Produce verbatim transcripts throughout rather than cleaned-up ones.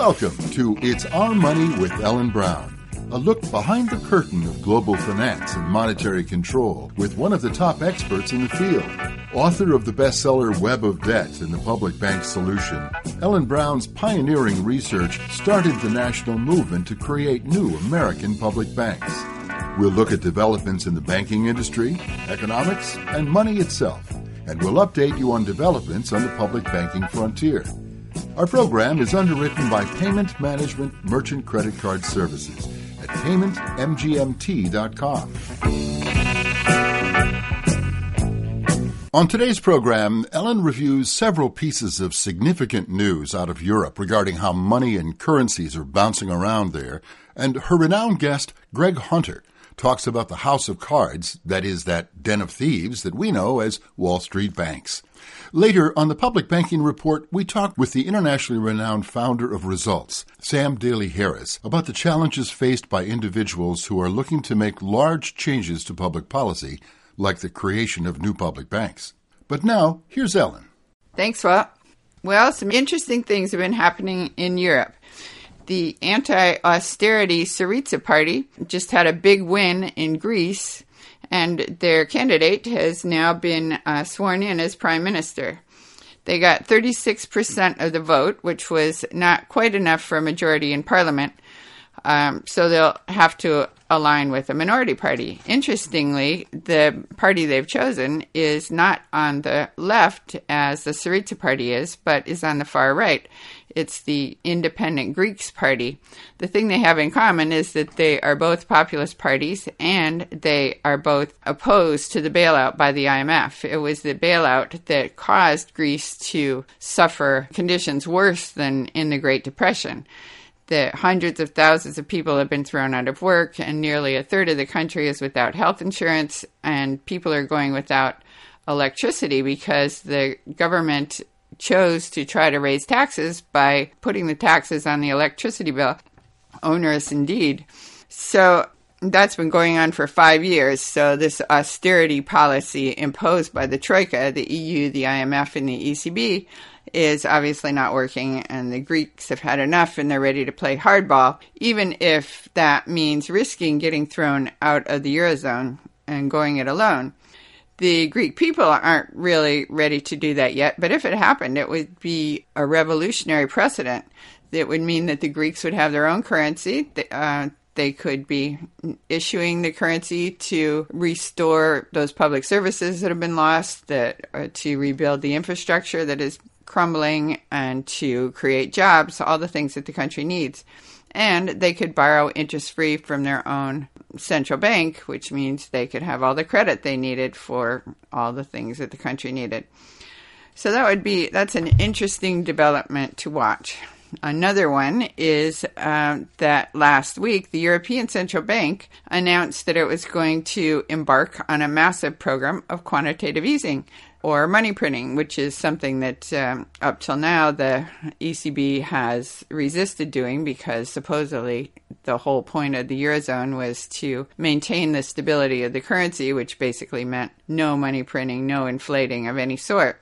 Welcome to It's Our Money with Ellen Brown, a look behind the curtain of global finance and monetary control with one of the top experts in the field. Author of the bestseller Web of Debt and the Public Bank Solution, Ellen Brown's pioneering research started the national movement to create new American public banks. We'll look at developments in the banking industry, economics, and money itself, and we'll update you on developments on the public banking frontier. Our program is underwritten by Payment Management Merchant Credit Card Services at payment m g m t dot com. On today's program, Ellen reviews several pieces of significant news out of Europe regarding how money and currencies are bouncing around there, and her renowned guest, Greg Hunter, talks about the house of cards, that is, that den of thieves that we know as Wall Street banks. Later, on the Public Banking Report, we talk with the internationally renowned founder of Results, Sam Daly-Harris, about the challenges faced by individuals who are looking to make large changes to public policy, like the creation of new public banks. But now, here's Ellen. Thanks, Walt. Well, some interesting things have been happening in Europe. The anti-austerity Syriza party just had a big win in Greece, and their candidate has now been uh, sworn in as prime minister. They got thirty-six percent of the vote, which was not quite enough for a majority in parliament, um, so they'll have to align with a minority party. Interestingly, the party they've chosen is not on the left as the Syriza party is, but is on the far right. It's the Independent Greeks Party. The thing they have in common is that they are both populist parties and they are both opposed to the bailout by the I M F. It was the bailout that caused Greece to suffer conditions worse than in the Great Depression. That hundreds of thousands of people have been thrown out of work, and nearly a third of the country is without health insurance, and people are going without electricity because the government chose to try to raise taxes by putting the taxes on the electricity bill. Onerous indeed. So that's been going on for five years. So this austerity policy imposed by the Troika, the E U, the I M F, and the E C B, is obviously not working, and the Greeks have had enough and they're ready to play hardball, even if that means risking getting thrown out of the Eurozone and going it alone. The Greek people aren't really ready to do that yet, but if it happened, it would be a revolutionary precedent. It would mean that the Greeks would have their own currency. Uh, they could be issuing the currency to restore those public services that have been lost, that, uh, to rebuild the infrastructure that is crumbling, and to create jobs, all the things that the country needs. And they could borrow interest-free from their own central bank, which means they could have all the credit they needed for all the things that the country needed. So that would be, that's an interesting development to watch. Another one is uh, that last week, the European Central Bank announced that it was going to embark on a massive program of quantitative easing, or money printing, which is something that um, up till now the E C B has resisted doing, because supposedly the whole point of the Eurozone was to maintain the stability of the currency, which basically meant no money printing, no inflating of any sort.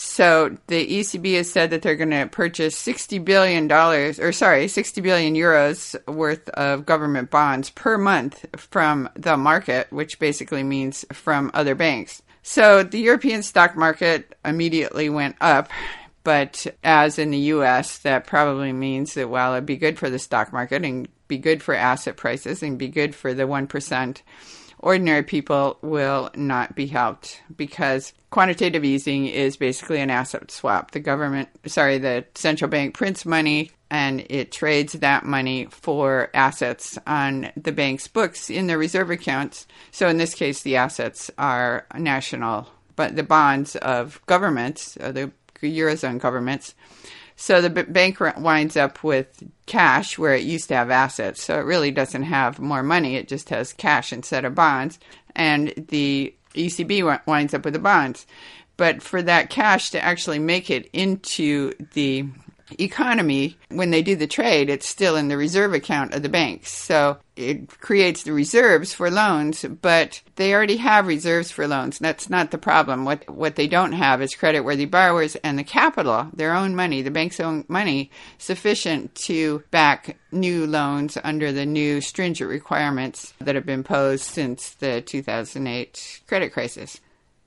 So the E C B has said that they're going to purchase sixty billion dollars, or sorry, sixty billion euros worth of government bonds per month from the market, which basically means from other banks. So the European stock market immediately went up, but as in the U S, that probably means that while it'd be good for the stock market and be good for asset prices and be good for the one percent, ordinary people will not be helped, because quantitative easing is basically an asset swap. The government, sorry, the central bank prints money and it trades that money for assets on the bank's books in the reserve accounts. So in this case, the assets are national, but the bonds of governments, uh, the Eurozone governments. So the bank winds up with cash where it used to have assets. So it really doesn't have more money. It just has cash instead of bonds. And the E C B winds up with the bonds. But for that cash to actually make it into the economy, when they do the trade, it's still in the reserve account of the banks. So it creates the reserves for loans, but they already have reserves for loans. That's not the problem. What what they don't have is creditworthy borrowers and the capital, their own money, the bank's own money, sufficient to back new loans under the new stringent requirements that have been imposed since the two thousand eight credit crisis.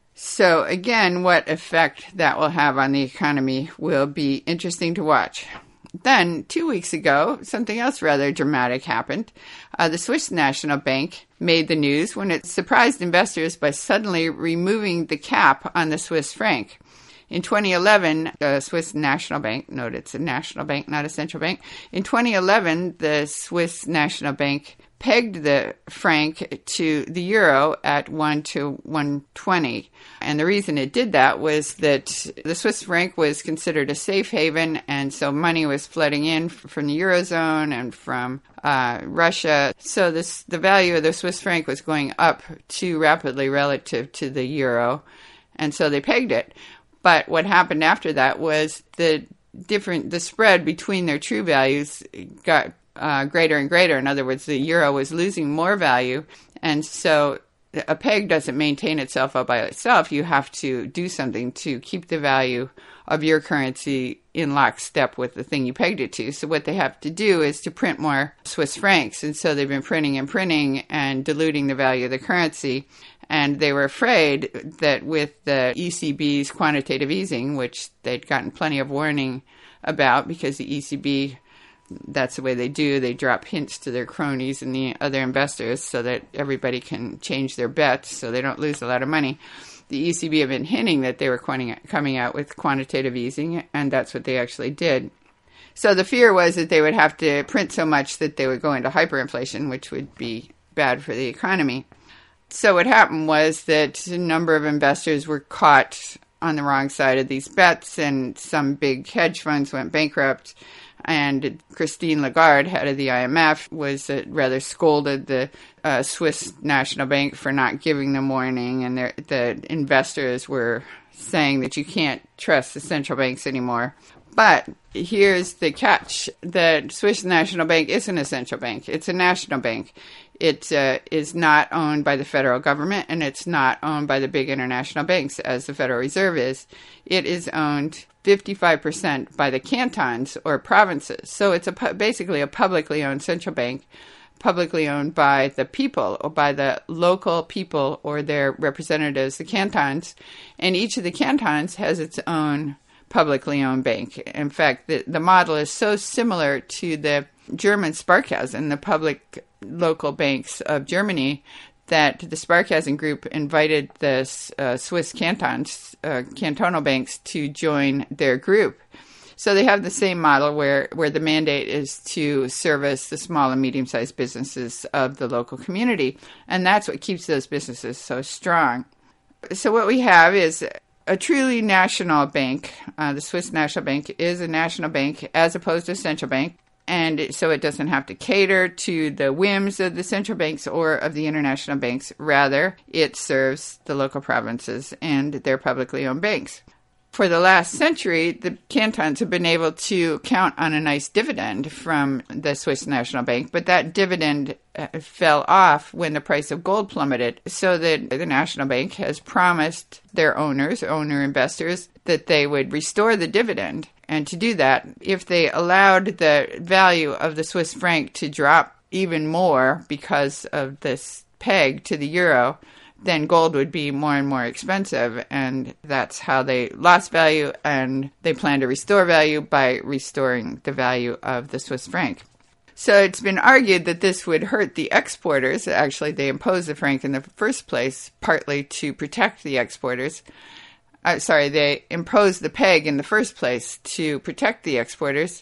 So again, what effect that will have on the economy will be interesting to watch. Then, two weeks ago, something else rather dramatic happened. Uh, the Swiss National Bank made the news when it surprised investors by suddenly removing the cap on the Swiss franc. In twenty eleven, the Swiss National Bank, note it's a national bank, not a central bank. In twenty eleven, the Swiss National Bank pegged the franc to the euro at one to one twenty. And the reason it did that was that the Swiss franc was considered a safe haven, and so money was flooding in from the Eurozone and from uh, Russia. So this the value of the Swiss franc was going up too rapidly relative to the euro, and so they pegged it. But what happened after that was the different the spread between their true values got uh, greater and greater. In other words, the euro was losing more value, and so a peg doesn't maintain itself all by itself. You have to do something to keep the value of your currency in lockstep with the thing you pegged it to. So what they have to do is to print more Swiss francs, and so they've been printing and printing and diluting the value of the currency. And they were afraid that with the E C B's quantitative easing, which they'd gotten plenty of warning about because the E C B, that's the way they do, they drop hints to their cronies and the other investors so that everybody can change their bets so they don't lose a lot of money. The E C B have been hinting that they were coming out with quantitative easing, and that's what they actually did. So the fear was that they would have to print so much that they would go into hyperinflation, which would be bad for the economy. So what happened was that a number of investors were caught on the wrong side of these bets, and some big hedge funds went bankrupt. And Christine Lagarde, head of the I M F, was uh, rather scolded the uh, Swiss National Bank for not giving them warning, and the investors were saying that you can't trust the central banks anymore. But here's the catch. The Swiss National Bank isn't a central bank. It's a national bank. It uh, is not owned by the federal government, and it's not owned by the big international banks, as the Federal Reserve is. It is owned fifty-five percent by the cantons or provinces. So it's a pu- basically a publicly owned central bank, publicly owned by the people or by the local people or their representatives, the cantons. And each of the cantons has its own publicly owned bank. In fact, the, the model is so similar to the German Sparkassen, the public local banks of Germany, that the Sparkassen Group invited the uh, Swiss cantons, uh, cantonal banks to join their group. So they have the same model where, where the mandate is to service the small and medium-sized businesses of the local community. And that's what keeps those businesses so strong. So what we have is a truly national bank. Uh, the Swiss National Bank is a national bank as opposed to a central bank. And so it doesn't have to cater to the whims of the central banks or of the international banks. Rather, it serves the local provinces and their publicly owned banks. For the last century, the cantons have been able to count on a nice dividend from the Swiss National Bank, but that dividend uh, fell off when the price of gold plummeted, so that the National Bank has promised their owners, owner investors, that they would restore the dividend. And to do that, if they allowed the value of the Swiss franc to drop even more because of this peg to the euro, then gold would be more and more expensive. And that's how they lost value, and they plan to restore value by restoring the value of the Swiss franc. So it's been argued that this would hurt the exporters. Actually, they imposed the franc in the first place, partly to protect the exporters. Uh, sorry, they imposed the peg in the first place to protect the exporters,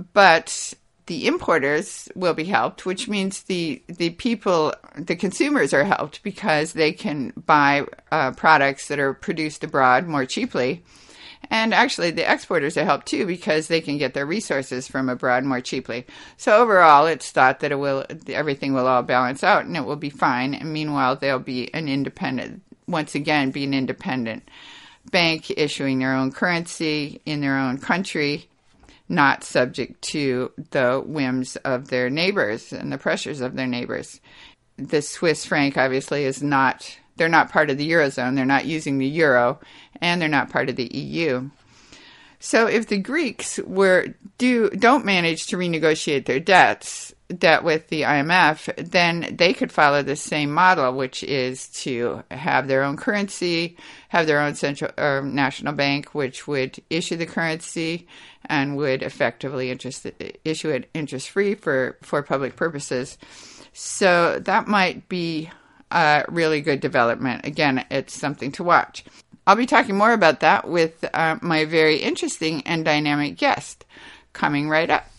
but the importers will be helped, which means the, the people, the consumers are helped because they can buy uh, products that are produced abroad more cheaply. And actually, the exporters are helped too because they can get their resources from abroad more cheaply. So overall, it's thought that it will, everything will all balance out and it will be fine. And meanwhile, they'll be an independent, once again, be an independent bank issuing their own currency in their own country. not subject to the whims of their neighbors and the pressures of their neighbors. The Swiss franc obviously is not, they're not part of the Eurozone, they're not using the euro, and they're not part of the E U. So if the Greeks were do don't manage to renegotiate their debts, debt with the I M F, then they could follow the same model, which is to have their own currency, have their own central or national bank, which would issue the currency and would effectively interest, issue it interest-free for, for public purposes. So that might be a really good development. Again, it's something to watch. I'll be talking more about that with uh, my very interesting and dynamic guest coming right up.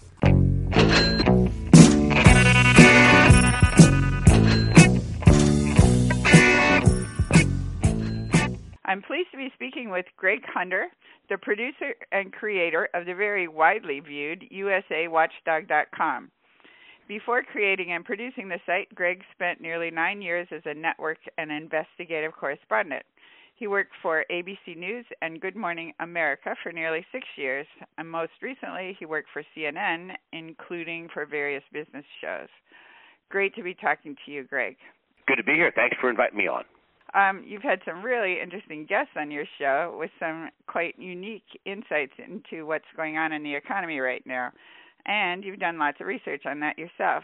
I'm pleased to be speaking with Greg Hunter, the producer and creator of the very widely viewed U S A Watchdog dot com. Before creating and producing the site, Greg spent nearly nine years as a network and investigative correspondent. He worked for A B C News and Good Morning America for nearly six years, and most recently he worked for C N N, including for various business shows. Great to be talking to you, Greg. Good to be here. Thanks for inviting me on. Um, you've had some really interesting guests on your show with some quite unique insights into what's going on in the economy right now, and you've done lots of research on that yourself.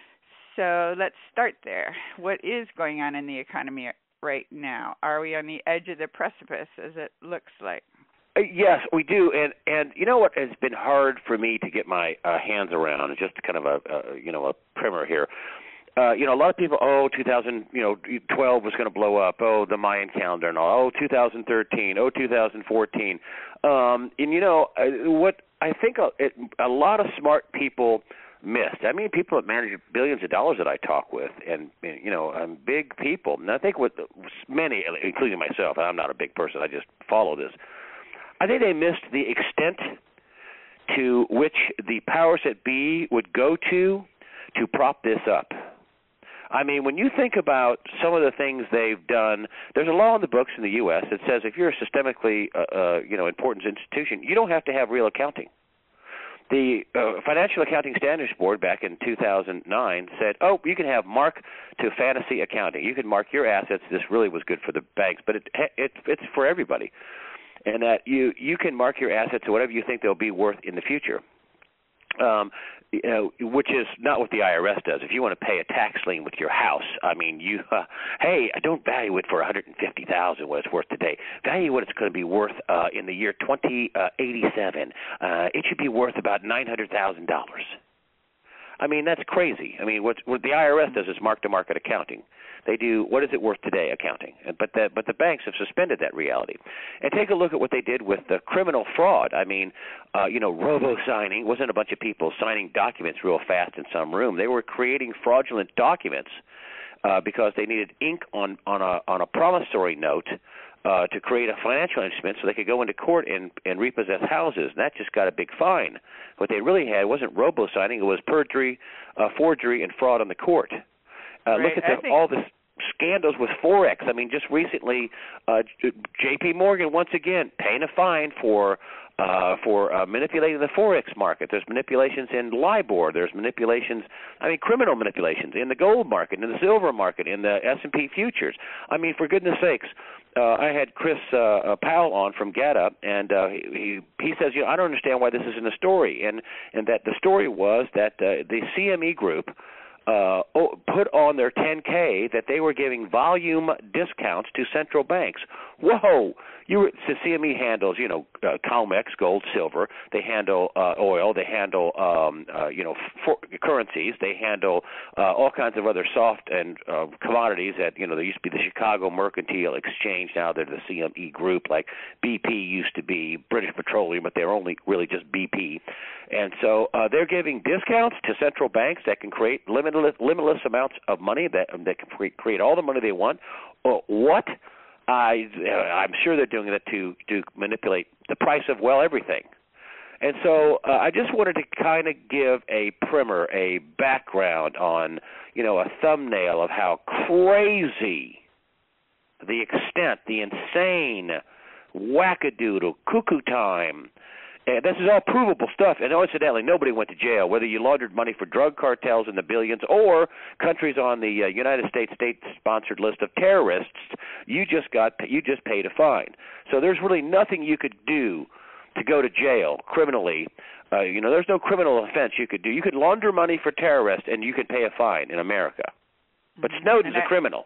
So let's start there. What is going on in the economy right now? Are we on the edge of the precipice, as it looks like? Uh, yes, we do, and and you know what has been hard for me to get my uh, hands around, just kind of a uh, you know a primer here. Uh, you know, a lot of people, oh, two thousand, you know, twelve was going to blow up. Oh, the Mayan calendar and all. Oh, two thousand thirteen. Oh, two thousand fourteen. Um, and you know uh, what? I think a, it, a lot of smart people missed. I mean, people that manage billions of dollars that I talk with, and you know, um, big people. And I think with many, including myself, I'm not a big person. I just follow this. I think they missed the extent to which the powers that be would go to to prop this up. I mean, when you think about some of the things they've done, there's a law in the books in the U S that says if you're a systemically, uh, uh, you know, important institution, you don't have to have real accounting. The uh, Financial Accounting Standards Board back in two thousand nine said, oh, you can have mark to fantasy accounting. You can mark your assets. This really was good for the banks, but it, it it's for everybody. And that you, you can mark your assets to whatever you think they'll be worth in the future. Um, you know, which is not what the I R S does. If you want to pay a tax lien with your house, I mean, you, uh, hey, I don't value it for one hundred fifty thousand dollars what it's worth today. Value what it's going to be worth uh, in the year twenty eighty-seven. Uh, it should be worth about nine hundred thousand dollars. I mean, that's crazy. I mean, what, what the I R S does is mark-to-market accounting. They do what is it worth today accounting, but the but the banks have suspended that reality. And take a look at what they did with the criminal fraud. I mean, uh, you know, robo-signing wasn't a bunch of people signing documents real fast in some room. They were creating fraudulent documents uh, because they needed ink on on a on a promissory note uh, to create a financial instrument so they could go into court and and repossess houses. And that just got a big fine. What they really had wasn't robo-signing; it was perjury, uh, forgery, and fraud on the court. Uh, right. Look at the, think- all this scandals with Forex. I mean, just recently, uh, J P Morgan once again paying a fine for uh, for uh, manipulating the Forex market. There's manipulations in LIBOR. There's manipulations, I mean, criminal manipulations in the gold market, in the silver market, in the S and P futures. I mean, for goodness sakes, uh, I had Chris uh, Powell on from GATA, and uh, he he says, you know, I don't understand why this isn't a story, and and that the story was that uh, the C M E Group Uh, put on their ten K that they were giving volume discounts to central banks. Whoa! You so C M E handles, you know, uh, COMEX, gold, silver. They handle uh, oil. They handle, um, uh, you know, for currencies. They handle uh, all kinds of other soft and uh, commodities that, you know, there used to be the Chicago Mercantile Exchange. Now they're the C M E Group, like B P used to be, British Petroleum, but they're only really just B P. And so uh, they're giving discounts to central banks that can create limitless, limitless amounts of money that that can create all the money they want. Well, what? I, I'm sure they're doing that to, to manipulate the price of, well, everything. And so uh, I just wanted to kind of give a primer, a background on, you know, a thumbnail of how crazy the extent, the insane, wackadoodle, cuckoo time And this is all provable stuff. And incidentally, nobody went to jail, whether you laundered money for drug cartels in the billions or countries on the uh, United States state-sponsored list of terrorists. You just got you just paid a fine. So there's really nothing you could do to go to jail criminally. Uh, you know, there's no criminal offense you could do. You could launder money for terrorists, and you could pay a fine in America. But Mm-hmm. Snowden's I, a criminal.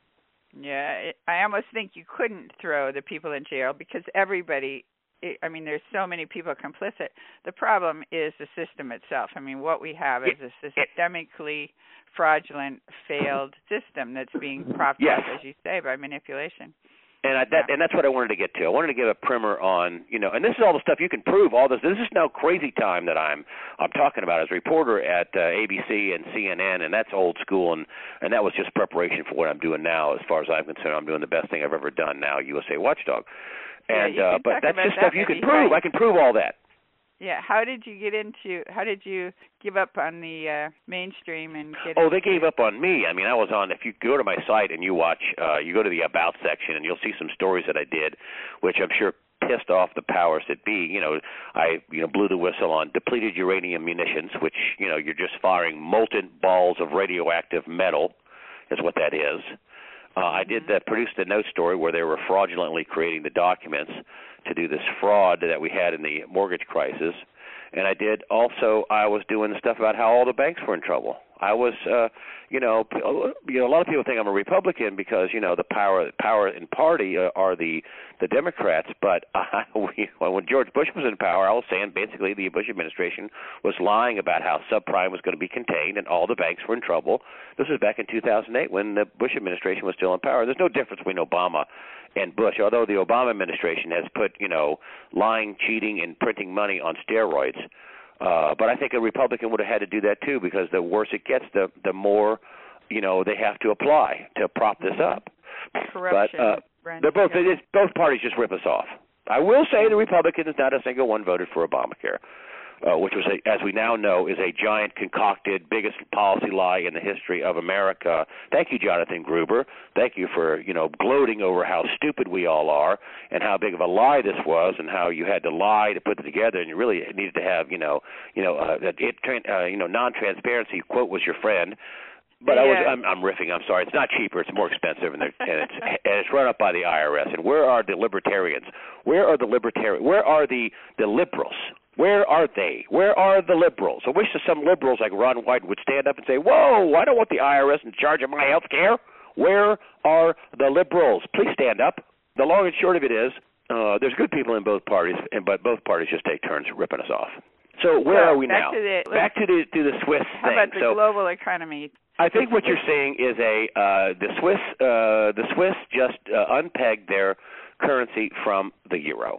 Yeah, it, I almost think you couldn't throw the people in jail because everybody. I mean, there's so many people complicit. The problem is the system itself. I mean, what we have is a systemically fraudulent, failed system that's being propped yes. up, as you say, by manipulation. And I, that, yeah. and that's what I wanted to get to. I wanted to give a primer on, you know, and this is all the stuff you can prove. All this, this is now crazy time that I'm, I'm talking about as a reporter at uh, A B C and C N N, and that's old school, and and that was just preparation for what I'm doing now. As far as I'm concerned, I'm doing the best thing I've ever done now, U S A Watchdog. And yeah, uh, but that's just stuff that, you can maybe. prove. How, I can prove all that. Yeah. How did you get into? How did you give up on the uh, mainstream and get? Oh, they gave up on me. I mean, I was on. If you go to my site and you watch, uh, you go to the About section, and you'll see some stories that I did, which I'm sure pissed off the powers that be. You know, I you know blew the whistle on depleted uranium munitions, which you know you're just firing molten balls of radioactive metal, is what that is. Uh, I did uh, produce the note story where they were fraudulently creating the documents to do this fraud that we had in the mortgage crisis. And I did also, I was doing the stuff about how all the banks were in trouble. I was, uh, you know, you know, a lot of people think I'm a Republican because, you know, the power power in party uh, are the the Democrats. But uh, we, when George Bush was in power, I was saying basically the Bush administration was lying about how subprime was going to be contained and all the banks were in trouble. This was back in two thousand eight when the Bush administration was still in power. There's no difference between Obama and Bush, although the Obama administration has put, you know, lying, cheating, and printing money on steroids. Uh, but I think a Republican would have had to do that too, because the worse it gets, the the more, you know, they have to apply to prop this up. Corruption. But uh, they're both they just, both parties just rip us off. I will say the Republicans, not a single one voted for Obamacare, uh, which was, a, as we now know, is a giant concocted, biggest policy lie in the history of America. Thank you, Jonathan Gruber. Thank you for, you know, gloating over how stupid we all are and how big of a lie this was, and how you had to lie to put it together, and you really needed to have, you know, you know, uh, that it, uh, you know, non-transparency. Quote was your friend. But yeah. I was, I'm, I'm riffing. I'm sorry. It's not cheaper. It's more expensive, and, and it's and it's run up by the I R S. And where are the libertarians? Where are the libertarians? Where are the the liberals? Where are they? Where are the liberals? I wish that some liberals like Ron Wyden would stand up and say, "Whoa! I don't want the I R S in charge of my health care." Where are the liberals? Please stand up. The long and short of it is, uh, there's good people in both parties, and but both parties just take turns ripping us off. So where so, are we back now? To the, back to the to the Swiss how thing. How about the so, global economy? I think what you're saying is a uh, the Swiss uh, the Swiss just uh, unpegged their currency from the euro.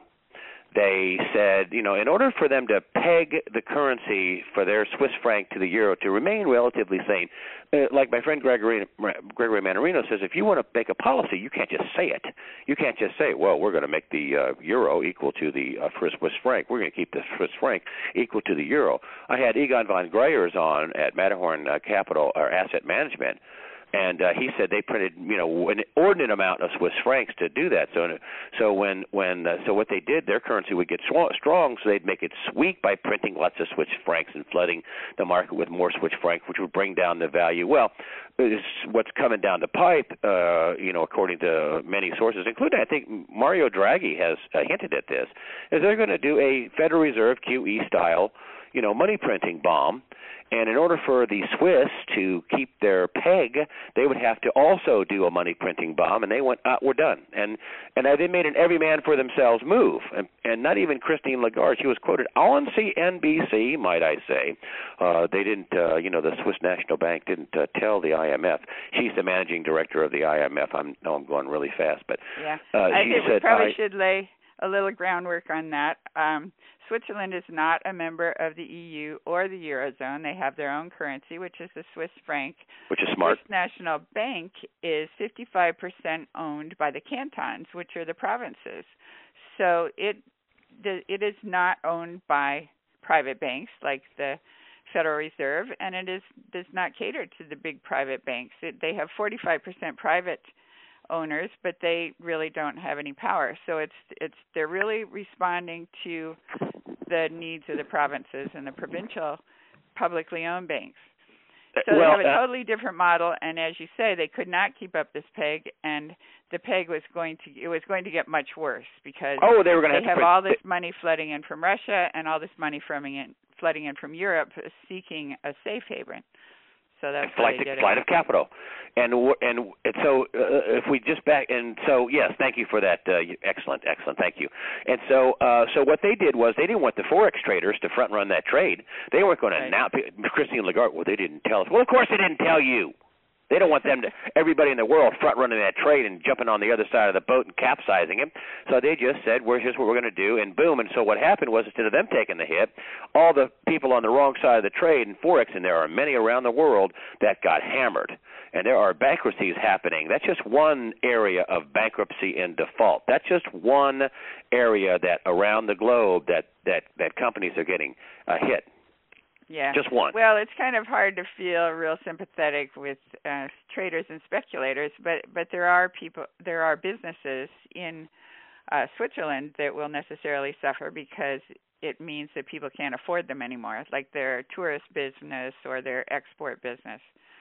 They said, you know, in order for them to peg the currency for their Swiss franc to the euro to remain relatively sane, uh, like my friend Gregory Gregory Mannarino says, if you want to make a policy, you can't just say it. You can't just say, well, we're going to make the uh, euro equal to the uh, Swiss franc. We're going to keep the Swiss franc equal to the euro. I had Egon von Greyer's on at Matterhorn uh, Capital or Asset Management. And uh, he said they printed, you know, an inordinate amount of Swiss francs to do that. So, so when, when, uh, so what they did, their currency would get sw- strong, so they'd make it weak by printing lots of Swiss francs and flooding the market with more Swiss francs, which would bring down the value. Well, it's what's coming down the pipe, uh, you know, according to many sources, including I think Mario Draghi has uh, hinted at this, is they're going to do a Federal Reserve Q E style, you know, money printing bomb. And in order for the Swiss to keep their peg, they would have to also do a money printing bomb. And they went, ah, we're done. And and they made an every man for themselves move. And, and not even Christine Lagarde. She was quoted on C N B C, might I say. Uh, they didn't, uh, you know, the Swiss National Bank didn't uh, tell the I M F. She's the managing director of the I M F. I'm, no, I'm going really fast, but yeah, uh, I she think said, we probably I, should lay a little groundwork on that. Um, Switzerland is not a member of the E U or the Eurozone. They have their own currency, which is the Swiss franc. Which is smart. The Swiss National Bank is fifty-five percent owned by the cantons, which are the provinces. So it it is not owned by private banks like the Federal Reserve, and it is does not cater to the big private banks. It, they have forty-five percent private owners, but they really don't have any power. So it's it's they're really responding to the needs of the provinces and the provincial publicly owned banks. So well, they have a uh, totally different model, and as you say, they could not keep up this peg, and the peg was going to it was going to get much worse because oh, they were going to they have, have to all this money flooding in from Russia and all this money from in, flooding in from Europe, seeking a safe haven. So that's flight, why they did flight it. of capital, and and, and so uh, if we just back and so yes, thank you for that. Uh, excellent, excellent, thank you. And so uh, so what they did was they didn't want the forex traders to front run that trade. They weren't going Right. to now. Christine Lagarde, well, they didn't tell us. Well, of course they didn't tell you. They don't want them to everybody in the world front running that trade and jumping on the other side of the boat and capsizing him. So they just said, "Well, here's what we're going to do," and boom. And so what happened was, instead of them taking the hit, all the people on the wrong side of the trade in forex, and there are many around the world, that got hammered. And there are bankruptcies happening. That's just one area of bankruptcy and default. That's just one area that around the globe that that that companies are getting a hit. Yeah. Just one. Well, it's kind of hard to feel real sympathetic with uh, traders and speculators, but but there are people, there are businesses in uh, Switzerland that will necessarily suffer because it means that people can't afford them anymore, like their tourist business or their export business.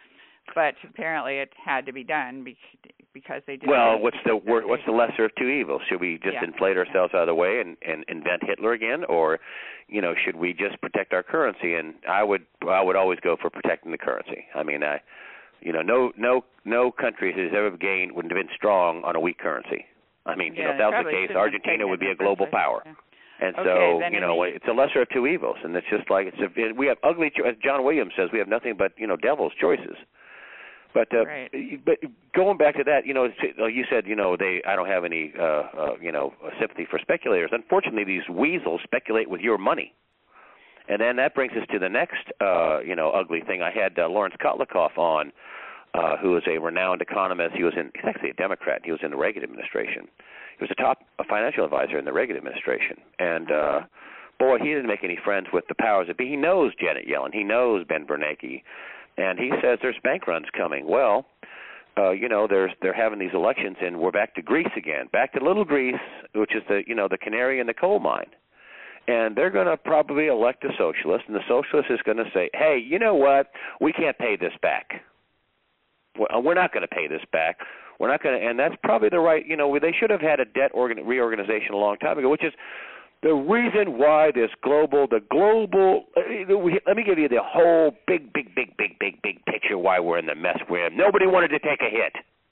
But apparently, it had to be done because they did. Well, what's the what's the lesser of two evils? Should we just yeah. inflate ourselves out of the way and, and invent Hitler again, or, you know, should we just protect our currency? And I would I would always go for protecting the currency. I mean, I, you know, no no no country has ever gained wouldn't have been strong on a weak currency. I mean, yeah, you know, if that was the case, Argentina would be a global power. Yeah. And okay, so, you know, we... it's a lesser of two evils, and it's just like it's a, we have ugly. As John Williams says, we have nothing but, you know, devil's choices. But uh, right. but going back to that, you know, you said, you know, they I don't have any, uh, uh, you know, sympathy for speculators. Unfortunately, these weasels speculate with your money, and then that brings us to the next, uh, you know, ugly thing. I had uh, Lawrence Kotlikoff on, uh, who is a renowned economist. He was in, he's actually a Democrat. He was in the Reagan administration. He was a top financial advisor in the Reagan administration, and uh, boy, he didn't make any friends with the powers that be. He knows Janet Yellen. He knows Ben Bernanke. And he says there's bank runs coming. Well, uh, you know, there's they're having these elections, and we're back to Greece again, back to little Greece, which is the you know the canary in the coal mine. And they're going to probably elect a socialist, and the socialist is going to say, hey, you know what? We can't pay this back. We're not going to pay this back. We're not going to, and that's probably the right. You know, they should have had a debt organ- reorganization a long time ago, which is the reason why this global, the global, let me give you the whole big, big, big, big, big, big picture why we're in the mess we're in. Nobody wanted to take a hit.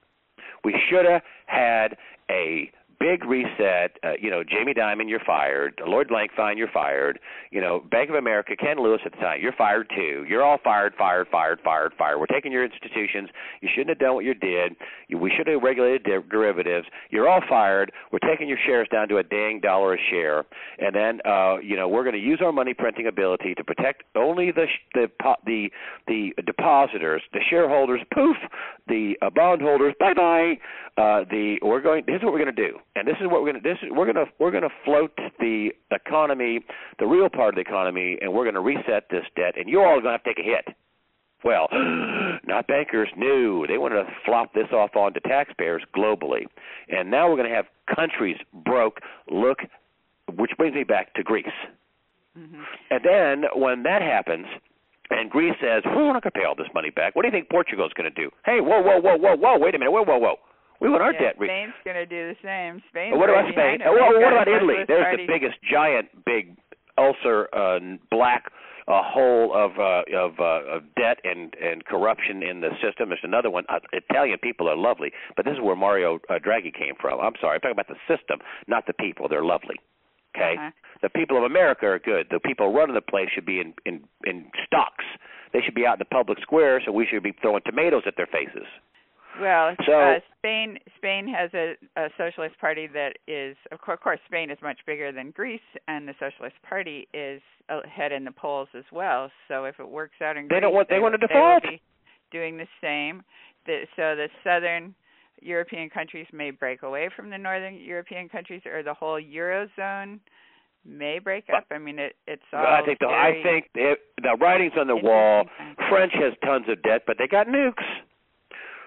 We should have had a big reset. Uh, you know, Jamie Dimon, you're fired. Lloyd Blankfein, you're fired. You know, Bank of America, Ken Lewis at the time, you're fired too. You're all fired, fired, fired, fired, fired. We're taking your institutions. You shouldn't have done what you did. You, we should have regulated der- derivatives. You're all fired. We're taking your shares down to a dang dollar a share. And then, uh, you know, we're going to use our money printing ability to protect only the the the, the depositors, the shareholders. Poof, the uh, bondholders. Bye bye. Uh, the we're going. Here's what we're going to do. And this is what we're going to this is, we're going to we're going to float the economy, the real part of the economy, and we're going to reset this debt, and you all are going to have to take a hit. Well, not bankers. No, they wanted to flop this off onto taxpayers globally, and now we're going to have countries broke. Look, which brings me back to Greece. Mm-hmm. And then when that happens, and Greece says, well, we're not going to pay all this money back. What do you think Portugal's going to do? Hey, whoa, whoa, whoa, whoa, whoa, wait a minute, whoa, whoa, whoa. We want our yeah, debt. Spain's going to do the same. Spain's what about Spain? Oh, what, what about Italy? There's party. the biggest, giant, big ulcer, uh, black uh, hole of uh, of, uh, of debt and, and corruption in the system. There's another one. Uh, Italian people are lovely, but this is where Mario uh, Draghi came from. I'm sorry. I'm talking about the system, not the people. They're lovely. Okay? Uh-huh. The people of America are good. The people running the place should be in, in, in stocks. They should be out in the public square, so we should be throwing tomatoes at their faces. Well, so, uh, Spain Spain has a, a socialist party that is, of course, of course, Spain is much bigger than Greece, and the Socialist Party is ahead in the polls as well. So if it works out in they Greece, don't want, they, they want to they default. will be doing the same. The, so the southern European countries may break away from the northern European countries, or the whole Eurozone may break up. I mean, it, it's all I think the, I think it, the writing's on the wall. French has tons of debt, but they got nukes.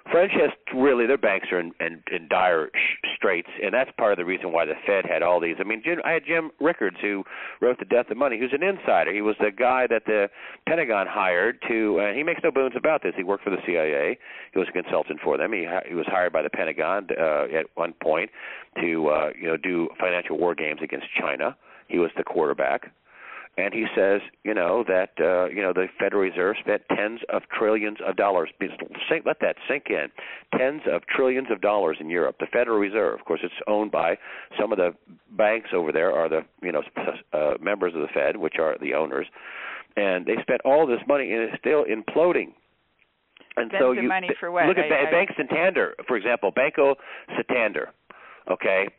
French has really, their banks are in, in, in dire sh- straits, and that's part of the reason why the Fed had all these. I mean, Jim, I had Jim Rickards, who wrote The Death of Money, who's an insider. He was the guy that the Pentagon hired to, uh, he makes no bones about this. He worked for the C I A. He was a consultant for them. He, he was hired by the Pentagon uh, at one point to, uh, you know, do financial war games against China. He was the quarterback. And he says, you know, that, uh, you know, the Federal Reserve spent tens of trillions of dollars. Let that sink in. Tens of trillions of dollars in Europe. The Federal Reserve, of course, it's owned by some of the banks over there are the, you know, uh, members of the Fed, which are the owners. And they spent all this money, and it's still imploding. And Spend so the you money for what? look at I, I, Bank Santander, for example, Banco Santander, okay?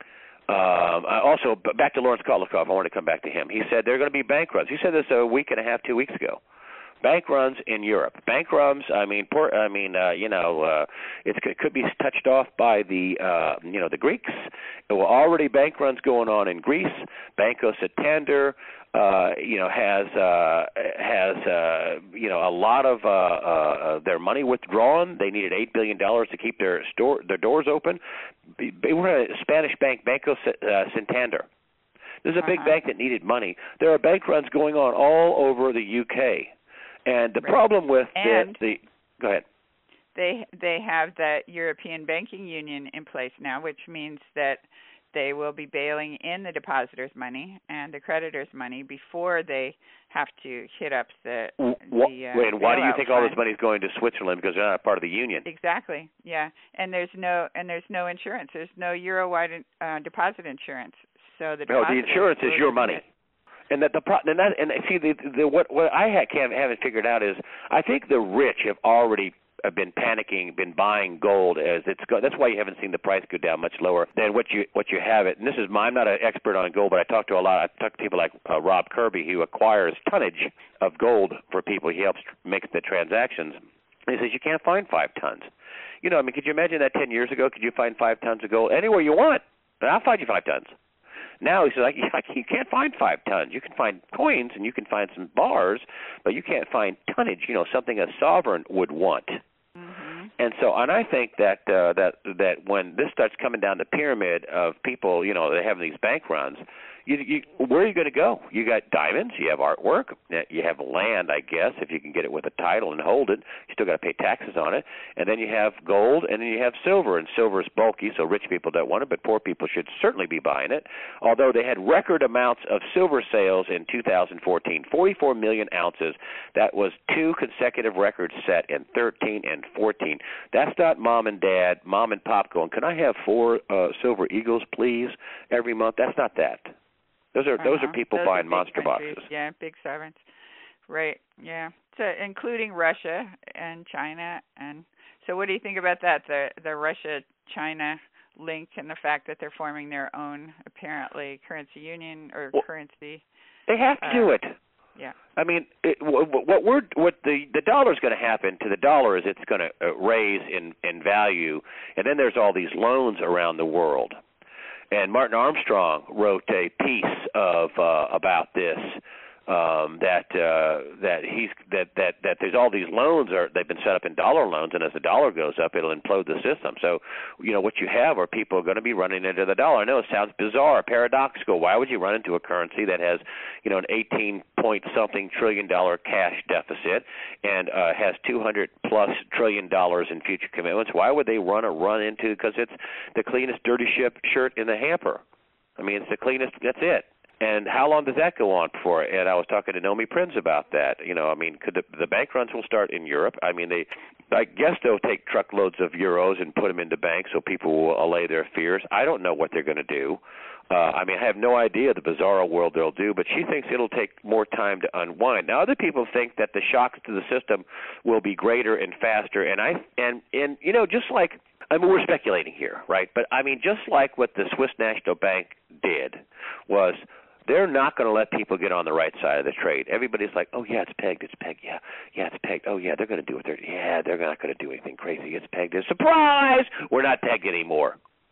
Um, also, back to Lawrence Kotlikoff, I want to come back to him. He said there are going to be bank runs. He said this a week and a half, two weeks ago. Bank runs in Europe. Bank runs. I mean, poor, I mean, uh, you know, uh, it's, it could be touched off by the, uh, you know, the Greeks. There were already bank runs going on in Greece. Banco Santander, uh, you know, has uh, has uh, you know a lot of uh, uh, their money withdrawn. They needed eight billion dollars to keep their store their doors open. They were a Spanish bank, Banco Santander. This is a big uh-huh. bank that needed money. There are bank runs going on all over the U K. And the right. problem with and the, the go ahead. They they have the European Banking Union in place now, which means that they will be bailing in the depositors' money and the creditors' money before they have to hit up the. What, the uh, wait, why do you think fund. all this money is going to Switzerland? Because they're not part of the union. Exactly. Yeah, and there's no and there's no insurance. There's no euro-wide uh, deposit insurance. So the no, the insurance is your money. It. And that the pro- and that and see the, the what what I ha- can't haven't figured out is I think the rich have already been panicking, been buying gold as it's go- that's why you haven't seen the price go down much lower than what you what you have it. And this is my, I'm not an expert on gold, but I talk to a lot. I talk to people like uh, Rob Kirby, who acquires tonnage of gold for people. He helps make the transactions. And he says you can't find five tons. You know, I mean, could you imagine that ten years ago? Could you find five tons of gold anywhere you want? But I'll find you five tons. Now he says, like, you can't find five tons. You can find coins and you can find some bars, but you can't find tonnage, you know, something a sovereign would want. Mm-hmm. And so, and I think that uh, that that when this starts coming down the pyramid of people, you know, they have these bank runs, you, you, where are you going to go? You got diamonds, you have artwork, you have land, I guess, if you can get it with a title and hold it. You still got to pay taxes on it. And then you have gold, and then you have silver. And silver is bulky, so rich people don't want it, but poor people should certainly be buying it. Although they had record amounts of silver sales in two thousand fourteen, forty-four million ounces. That was two consecutive records set in thirteen and fourteen. That's not mom and dad, mom and pop going, can I have four uh, silver eagles, please, every month? That's not that. Those are uh-huh. those are people those buying are monster countries. boxes. Yeah, big sovereigns. Right. Yeah. So including Russia and China. And so what do you think about that? The the Russia-China link and the fact that they're forming their own apparently currency union or well, currency. They have to uh, do it. Yeah. I mean, it, what we're what the the dollar is going to happen to the dollar is it's going to uh, raise in in value, and then there's all these loans around the world. And Martin Armstrong wrote a piece of uh, about this um, that uh, that he's that, that that there's all these loans are they've been set up in dollar loans, and as the dollar goes up, it'll implode the system. So, you know, what you have are people going to be running into the dollar. I know it sounds bizarre, paradoxical. Why would you run into a currency that has, you know, an eighteen point something trillion dollar cash deficit and uh, has two hundred plus trillion dollars in future commitments? Why would they run a run into? Because it's the cleanest dirty ship shirt in the hamper. I mean, it's the cleanest. That's it. And how long does that go on for? And I was talking to Nomi Prinz about that. You know, I mean, could the, the bank runs will start in Europe. I mean, they, I guess they'll take truckloads of euros and put them into banks so people will allay their fears. I don't know what they're going to do. Uh, I mean, I have no idea the bizarro world they'll do, but she thinks it'll take more time to unwind. Now, other people think that the shocks to the system will be greater and faster. And I and and you know, just like I mean, we're speculating here, right? But I mean, just like what the Swiss National Bank did was. They're not going to let people get on the right side of the trade. Everybody's like, oh, yeah, it's pegged, it's pegged, yeah, yeah, it's pegged. Oh, yeah, they're going to do it. They're, yeah, they're not going to do anything crazy. It's pegged. Surprise! We're not pegged anymore.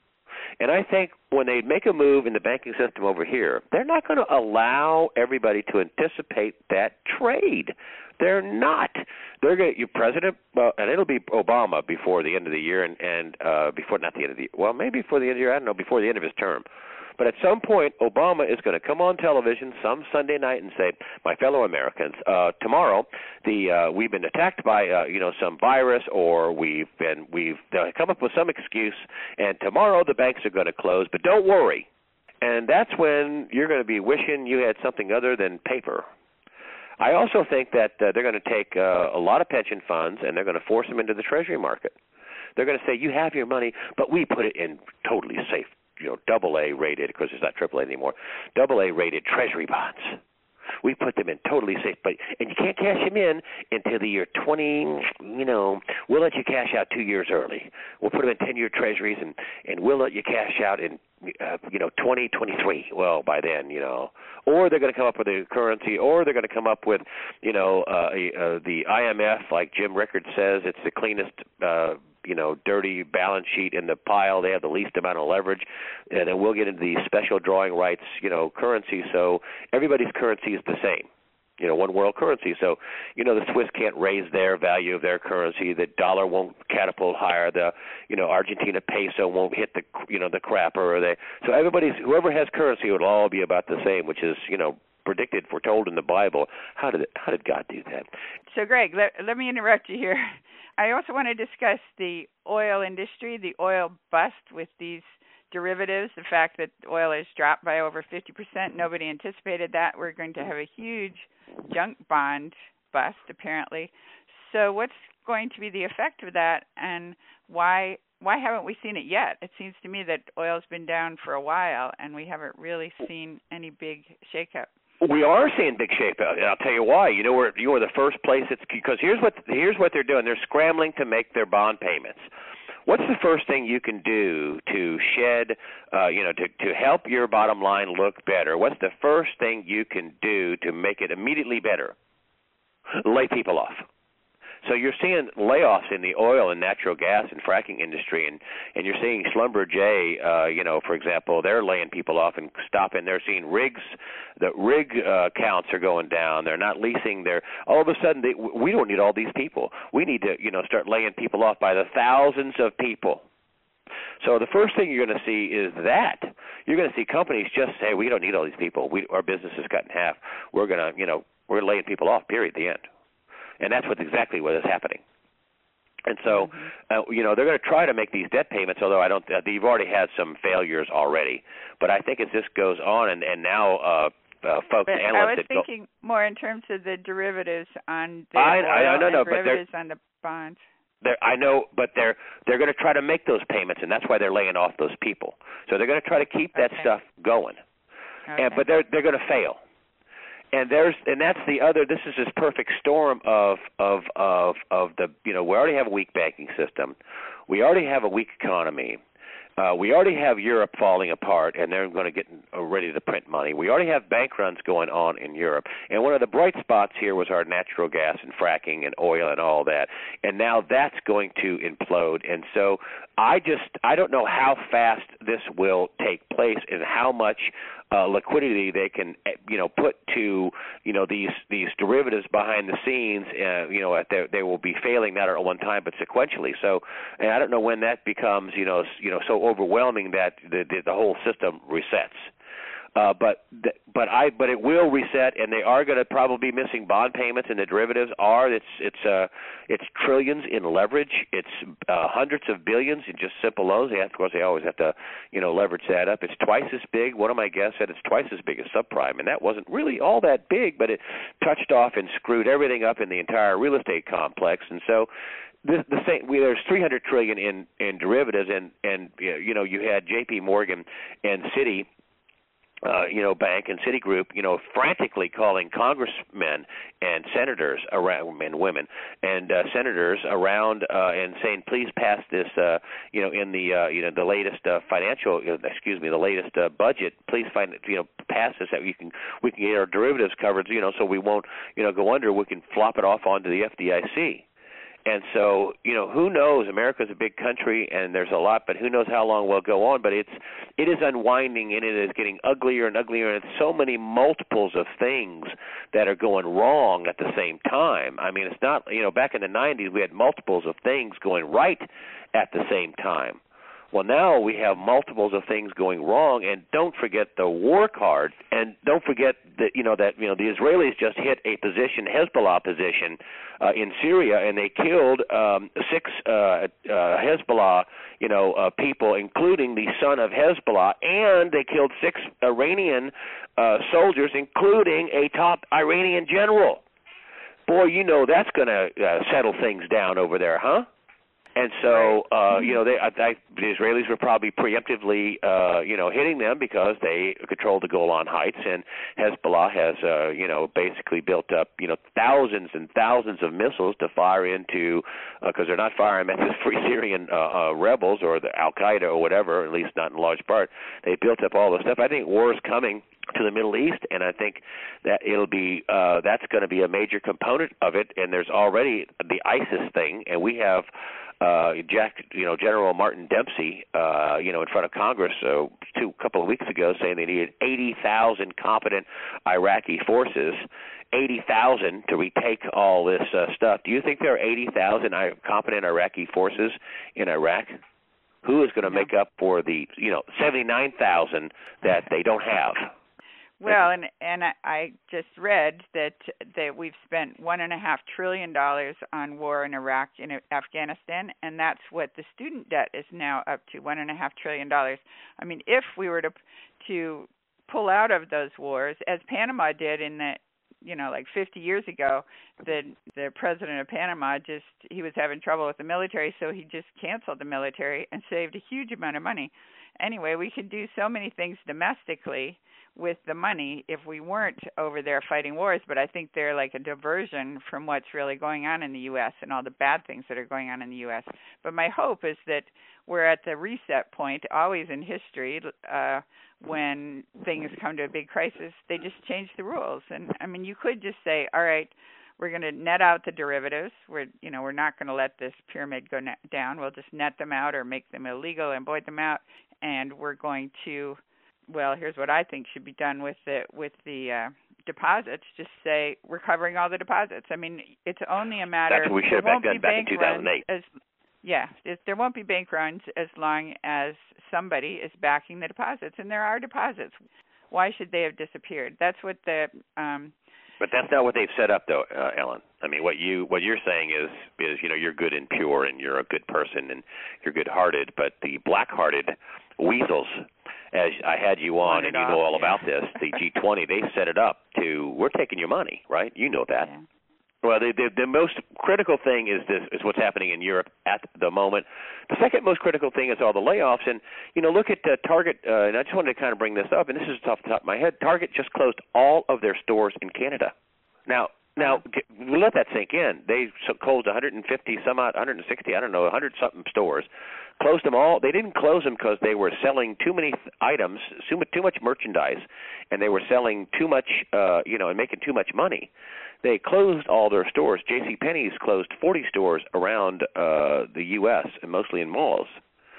And I think when they make a move in the banking system over here, they're not going to allow everybody to anticipate that trade. They're not. They're going to, your president, well, and it'll be Obama before the end of the year, and, and uh, before, not the end of the year, well, maybe before the end of the year, I don't know, before the end of his term. But at some point, Obama is going to come on television some Sunday night and say, "My fellow Americans, uh, tomorrow the uh, we've been attacked by uh, you know some virus, or we've been we've uh, come up with some excuse, and tomorrow the banks are going to close. But don't worry." And that's when you're going to be wishing you had something other than paper. I also think that uh, they're going to take uh, a lot of pension funds and they're going to force them into the Treasury market. They're going to say, "You have your money, but we put it in totally safe, you know, double A rated," because it's not triple A anymore, double A rated Treasury bonds. We put them in totally safe, but and you can't cash them in until the year twenty. You know, we'll let you cash out two years early. We'll put them in ten-year Treasuries, and and we'll let you cash out in uh, you know twenty twenty-three. Well, by then, you know, or they're going to come up with a currency, or they're going to come up with, you know, uh, uh, the I M F, like Jim Rickards says, it's the cleanest. Uh, you know, dirty balance sheet in the pile. They have the least amount of leverage. And then we'll get into the special drawing rights, you know, currency. So everybody's currency is the same, you know, one world currency. So, you know, the Swiss can't raise their value of their currency. The dollar won't catapult higher. The, you know, Argentina peso won't hit the, you know, the crapper. Or they, so everybody's, whoever has currency, it'll all be about the same, which is, you know, predicted, foretold in the Bible. How did it, how did God do that? So, Greg, let, let me interrupt you here. I also want to discuss the oil industry, the oil bust with these derivatives, the fact that oil has dropped by over fifty percent. Nobody anticipated that. We're going to have a huge junk bond bust, apparently. So what's going to be the effect of that, and why why haven't we seen it yet? It seems to me that oil's been down for a while, and we haven't really seen any big shakeup. We are seeing big shape, and I'll tell you why. You know, where you are the first place. It's because here's what here's what they're doing. They're scrambling to make their bond payments. What's the first thing you can do to shed, uh, you know, to to help your bottom line look better? What's the first thing you can do to make it immediately better? Lay people off. So you're seeing layoffs in the oil and natural gas and fracking industry, and, and you're seeing Schlumberger, uh, you know, for example, they're laying people off and stopping. They're seeing rigs, the rig uh, counts are going down. They're not leasing. They're all of a sudden they, we don't need all these people. We need to, you know, start laying people off by the thousands of people. So the first thing you're going to see is that you're going to see companies just say, we don't need all these people. We, our business is cut in half. We're going to, you know, we're laying people off. Period. The end. And that's what exactly what is happening. And so, uh, you know, they're going to try to make these debt payments, although I don't uh, – you've already had some failures already. But I think as this goes on, and, and now uh, uh, folks, but analysts – I was thinking go, more in terms of the derivatives on the I, oil I, I, no, no, and derivatives but on the bonds. I know, but they're they're going to try to make those payments, and that's why they're laying off those people. So they're going to try to keep that okay. stuff going. Okay. And, but they're they're going to fail. And there's and that's the other. This is this perfect storm of of of of the you know we already have a weak banking system, we already have a weak economy, uh, we already have Europe falling apart, and they're going to get ready to print money. We already have bank runs going on in Europe, and one of the bright spots here was our natural gas and fracking and oil and all that, and now that's going to implode. And so I just I don't know how fast this will take place and how much Uh, liquidity they can, you know, put to, you know, these these derivatives behind the scenes. Uh, you know, at their, they will be failing not at one time, but sequentially. So, and I don't know when that becomes, you know, you know, so overwhelming that the the, the whole system resets. Uh, but th- but I but it will reset, and they are going to probably be missing bond payments, and the derivatives are it's it's uh it's trillions in leverage, it's uh, hundreds of billions in just simple loans. They have, of course, they always have to you know leverage that up. It's twice as big. One of my guests said it's twice as big as subprime, and that wasn't really all that big, but it touched off and screwed everything up in the entire real estate complex, and so. The, the same, we, there's three hundred trillion in in derivatives, and and you know you had J P Morgan and Citi. Uh, you know, Bank and Citigroup, you know, frantically calling congressmen and senators around, and women, and uh, senators around uh, and saying, please pass this, uh, you know, in the, uh, you know, the latest uh, financial, excuse me, the latest uh, budget. Please find, you know, pass this that we can we can get our derivatives covered, you know, so we won't, you know, go under. We can flop it off onto the F D I C. And so, you know, who knows? America's a big country, and there's a lot, but who knows how long we'll go on. But it's it is unwinding, and it is getting uglier and uglier, and it's so many multiples of things that are going wrong at the same time. I mean, it's not, you know, back in the nineties, we had multiples of things going right at the same time. Well, now we have multiples of things going wrong, and don't forget the war card, and don't forget that you know that you know the Israelis just hit a position, Hezbollah position, uh, in Syria, and they killed um, six uh, uh, Hezbollah, you know, uh, people, including the son of Hezbollah, and they killed six Iranian uh, soldiers, including a top Iranian general. Boy, you know that's going to uh, settle things down over there, huh? And so, uh, you know, they, I, I, the Israelis were probably preemptively, uh, you know, hitting them because they controlled the Golan Heights, and Hezbollah has, uh, you know, basically built up, you know, thousands and thousands of missiles to fire into, because uh, they're not firing at the Free Syrian uh, uh, rebels or the Al-Qaeda or whatever, at least not in large part. They built up all this stuff. I think war is coming to the Middle East, and I think that it'll be uh, that's going to be a major component of it. And there's already the ISIS thing, and we have uh, Jack, you know, General Martin Dempsey, uh, you know, in front of Congress uh, two couple of weeks ago, saying they needed eighty thousand competent Iraqi forces, eighty thousand to retake all this uh, stuff. Do you think there are eighty thousand competent Iraqi forces in Iraq? Who is going to make up for the, you know, seventy-nine thousand that they don't have? Well, and and I just read that that we've spent one and a half trillion dollars on war in Iraq and Afghanistan, and that's what the student debt is now up to, one and a half trillion dollars. I mean, if we were to to pull out of those wars, as Panama did in the, you know, like fifty years ago, the the president of Panama just he was having trouble with the military, so he just canceled the military and saved a huge amount of money. Anyway, we could do so many things domestically with the money if we weren't over there fighting wars, but I think they're like a diversion from what's really going on in the U S and all the bad things that are going on in the U S. But my hope is that we're at the reset point, always in history, uh, when things come to a big crisis, they just change the rules. And I mean, you could just say, all right, we're going to net out the derivatives. We're, you know, we're not going to let this pyramid go net down. We'll just net them out or make them illegal and void them out. And we're going to, well, here's what I think should be done with the with the uh, deposits. Just say we're covering all the deposits. I mean, it's only a matter. That's what we should have done back in two thousand eight. As, yeah, it, there won't be bank runs as long as somebody is backing the deposits, and there are deposits. Why should they have disappeared? That's what the. Um, but that's not what they've set up, though, uh, Ellen. I mean, what you what you're saying is is you know you're good and pure, and you're a good person, and you're good-hearted. But the black-hearted weasels, as I had you on, and you know all about this, the G twenty, they set it up to, we're taking your money, right? You know that. Yeah. Well, the, the the most critical thing is this is what's happening in Europe at the moment. The second most critical thing is all the layoffs. And, you know, look at uh, Target, uh, and I just wanted to kind of bring this up, and this is off the top of my head. Target just closed all of their stores in Canada. Now, Now, we'll let that sink in. They closed one hundred fifty, some odd, one hundred sixty, I don't know, one hundred something stores. Closed them all. They didn't close them because they were selling too many items, too much, too much merchandise, and they were selling too much, uh, you know, and making too much money. They closed all their stores. JCPenney's closed forty stores around uh, the U S and mostly in malls.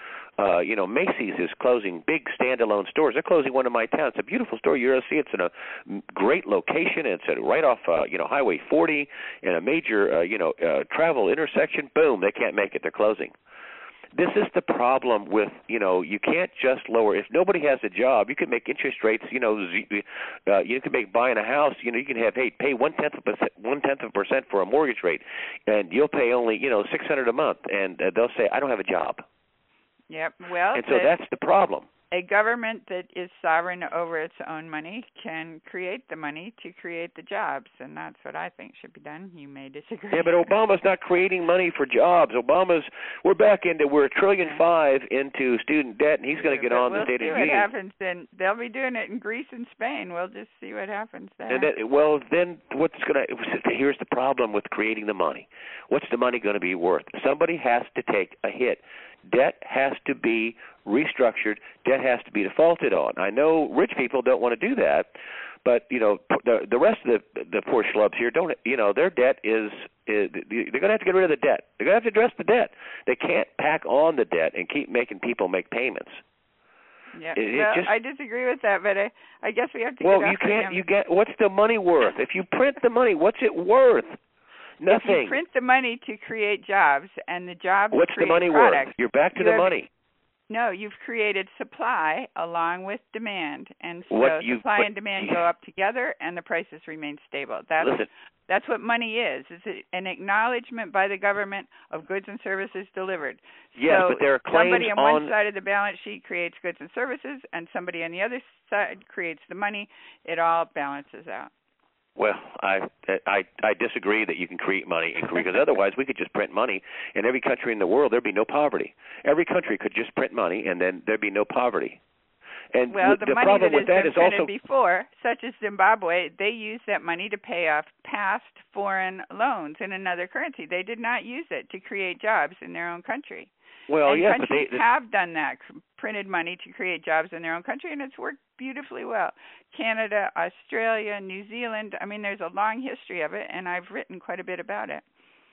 Uh, you know, Macy's is closing big standalone stores. They're closing one in my town. It's a beautiful store. You're going to see it's in a great location. It's right off, uh, you know, Highway forty in a major, uh, you know, uh, travel intersection. Boom, they can't make it. They're closing. This is the problem with, you know, you can't just lower. If nobody has a job, you can make interest rates, you know, uh, you can make buying a house, you know, you can have, hey, pay one-tenth of a percent, one-tenth of a percent for a mortgage rate, and you'll pay only, you know, six hundred dollars a month, and uh, they'll say, I don't have a job. Yep. Well, and so that's the problem. A government that is sovereign over its own money can create the money to create the jobs, and that's what I think should be done. You may disagree. Yeah, but Obama's not creating money for jobs. Obama's we're back into we're a trillion five into student debt, and he's going to get but on we'll the State see of what the Union. happens. Then they'll be doing it in Greece and Spain. We'll just see what happens there. And that, well, then what's going to? Here's the problem with creating the money. What's the money going to be worth? Somebody has to take a hit. Debt has to be restructured. Debt has to be defaulted on. I know rich people don't want to do that, but you know the the rest of the the poor schlubs here don't. You know their debt is, is they're going to have to get rid of the debt. They're going to have to address the debt. They can't pack on the debt and keep making people make payments. Yeah, it, it well, just, I disagree with that, but I, I guess we have to. Well, get you off can't. right You get what's the money worth? If you print the money, what's it worth? Nothing. If you print the money to create jobs, and the jobs what's create the money products, worth? You're back to you the have, money. No, you've created supply along with demand, and so what you, supply but, and demand go up together, and the prices remain stable. That's listen, that's what money is. It's an acknowledgement by the government of goods and services delivered. Yes, so but there are claims somebody on, on one side of the balance sheet creates goods and services, and somebody on the other side creates the money. It all balances out. Well, I I I disagree that you can create money because otherwise we could just print money in every country in the world. There'd be no poverty. Every country could just print money and then there'd be no poverty. And well, the, the money problem that with has that been is printed also before, such as Zimbabwe, they used that money to pay off past foreign loans in another currency. They did not use it to create jobs in their own country. Well, and yes, countries but they have done that, printed money to create jobs in their own country, and it's worked beautifully well. Canada, Australia, New Zealand. I mean, there's a long history of it, and I've written quite a bit about it.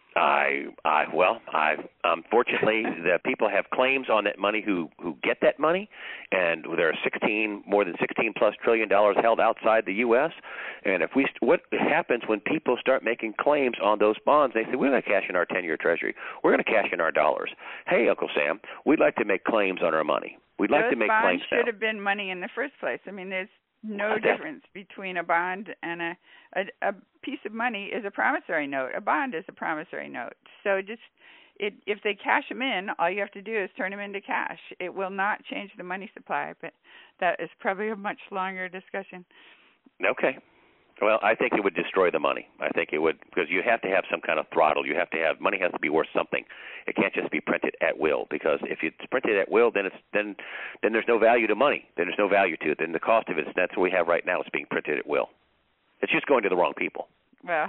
I, I, well, I, unfortunately, the people have claims on that money who, who get that money, and there are sixteen, more than sixteen plus trillion dollars held outside the U S. And if we, what happens when people start making claims on those bonds? They say we're going to cash in our ten-year Treasury. We're going to cash in our dollars. Hey, Uncle Sam, we'd like to make claims on our money. We'd like those to make bonds claims. Should now. have been money in the first place. I mean, there's no Well, difference between a bond and a, a a piece of money is a promissory note. A bond is a promissory note. So just it, if they cash them in, all you have to do is turn them into cash. It will not change the money supply, but that is probably a much longer discussion. Okay. Well, I think it would destroy the money. I think it would, because you have to have some kind of throttle. You have to have, money has to be worth something. It can't just be printed at will, because if it's printed at will, then it's then then there's no value to money. Then there's no value to it. Then the cost of it, that's what we have right now. It's being printed at will. It's just going to the wrong people. Well,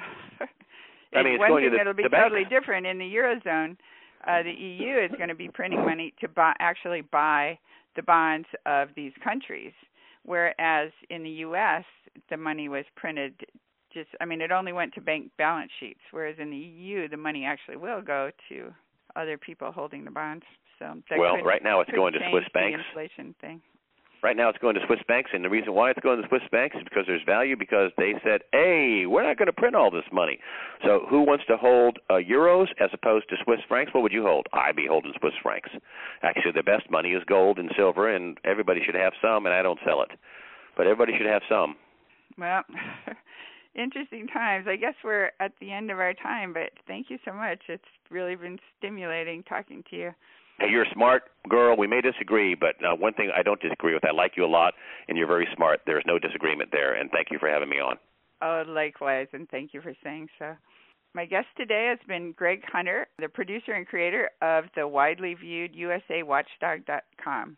I mean, it's one going thing to the, that'll be the totally banks. different in the Eurozone. Uh, the E U is going to be printing money to buy, actually buy the bonds of these countries, whereas in the U S the money was printed. Just, I mean, it only went to bank balance sheets, whereas in the E U, the money actually will go to other people holding the bonds. So that well, could, right now it's could going to change Swiss the banks. inflation thing. Right now it's going to Swiss banks, and the reason why it's going to Swiss banks is because there's value, because they said, hey, we're not going to print all this money. So who wants to hold uh, euros as opposed to Swiss francs? What would you hold? I'd be holding Swiss francs. Actually, the best money is gold and silver, and everybody should have some, and I don't sell it. But everybody should have some. Well, interesting times. I guess we're at the end of our time, but thank you so much. It's really been stimulating talking to you. Hey, you're a smart girl. We may disagree, but uh, one thing I don't disagree with, I like you a lot, and you're very smart. There's no disagreement there, and thank you for having me on. Oh, likewise, and thank you for saying so. My guest today has been Greg Hunter, the producer and creator of the widely viewed U S A Watchdog dot com.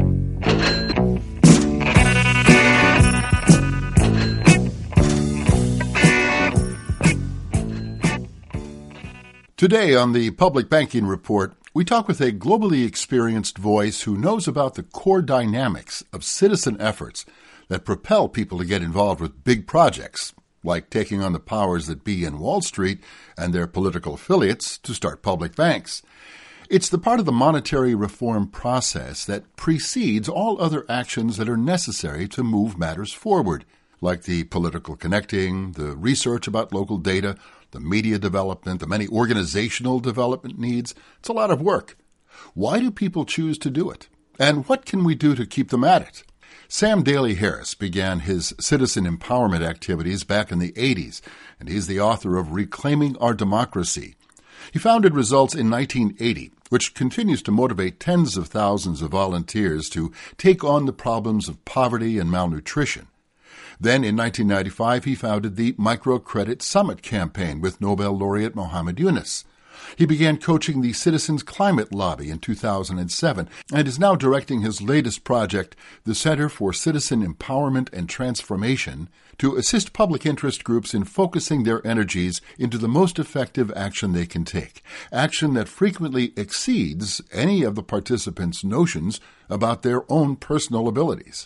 Today on the Public Banking Report, we talk with a globally experienced voice who knows about the core dynamics of citizen efforts that propel people to get involved with big projects, like taking on the powers that be in Wall Street and their political affiliates to start public banks. It's the part of the monetary reform process that precedes all other actions that are necessary to move matters forward, like the political connecting, the research about local data, the media development, the many organizational development needs. It's a lot of work. Why do people choose to do it? And what can we do to keep them at it? Sam Daly Harris began his citizen empowerment activities back in the eighties, and he's the author of Reclaiming Our Democracy. He founded Results in nineteen eighty, which continues to motivate tens of thousands of volunteers to take on the problems of poverty and malnutrition. Then, in nineteen ninety-five, he founded the Microcredit Summit campaign with Nobel laureate Muhammad Yunus. He began coaching the Citizens Climate Lobby in two thousand seven and is now directing his latest project, the Center for Citizen Empowerment and Transformation, to assist public interest groups in focusing their energies into the most effective action they can take, action that frequently exceeds any of the participants' notions about their own personal abilities.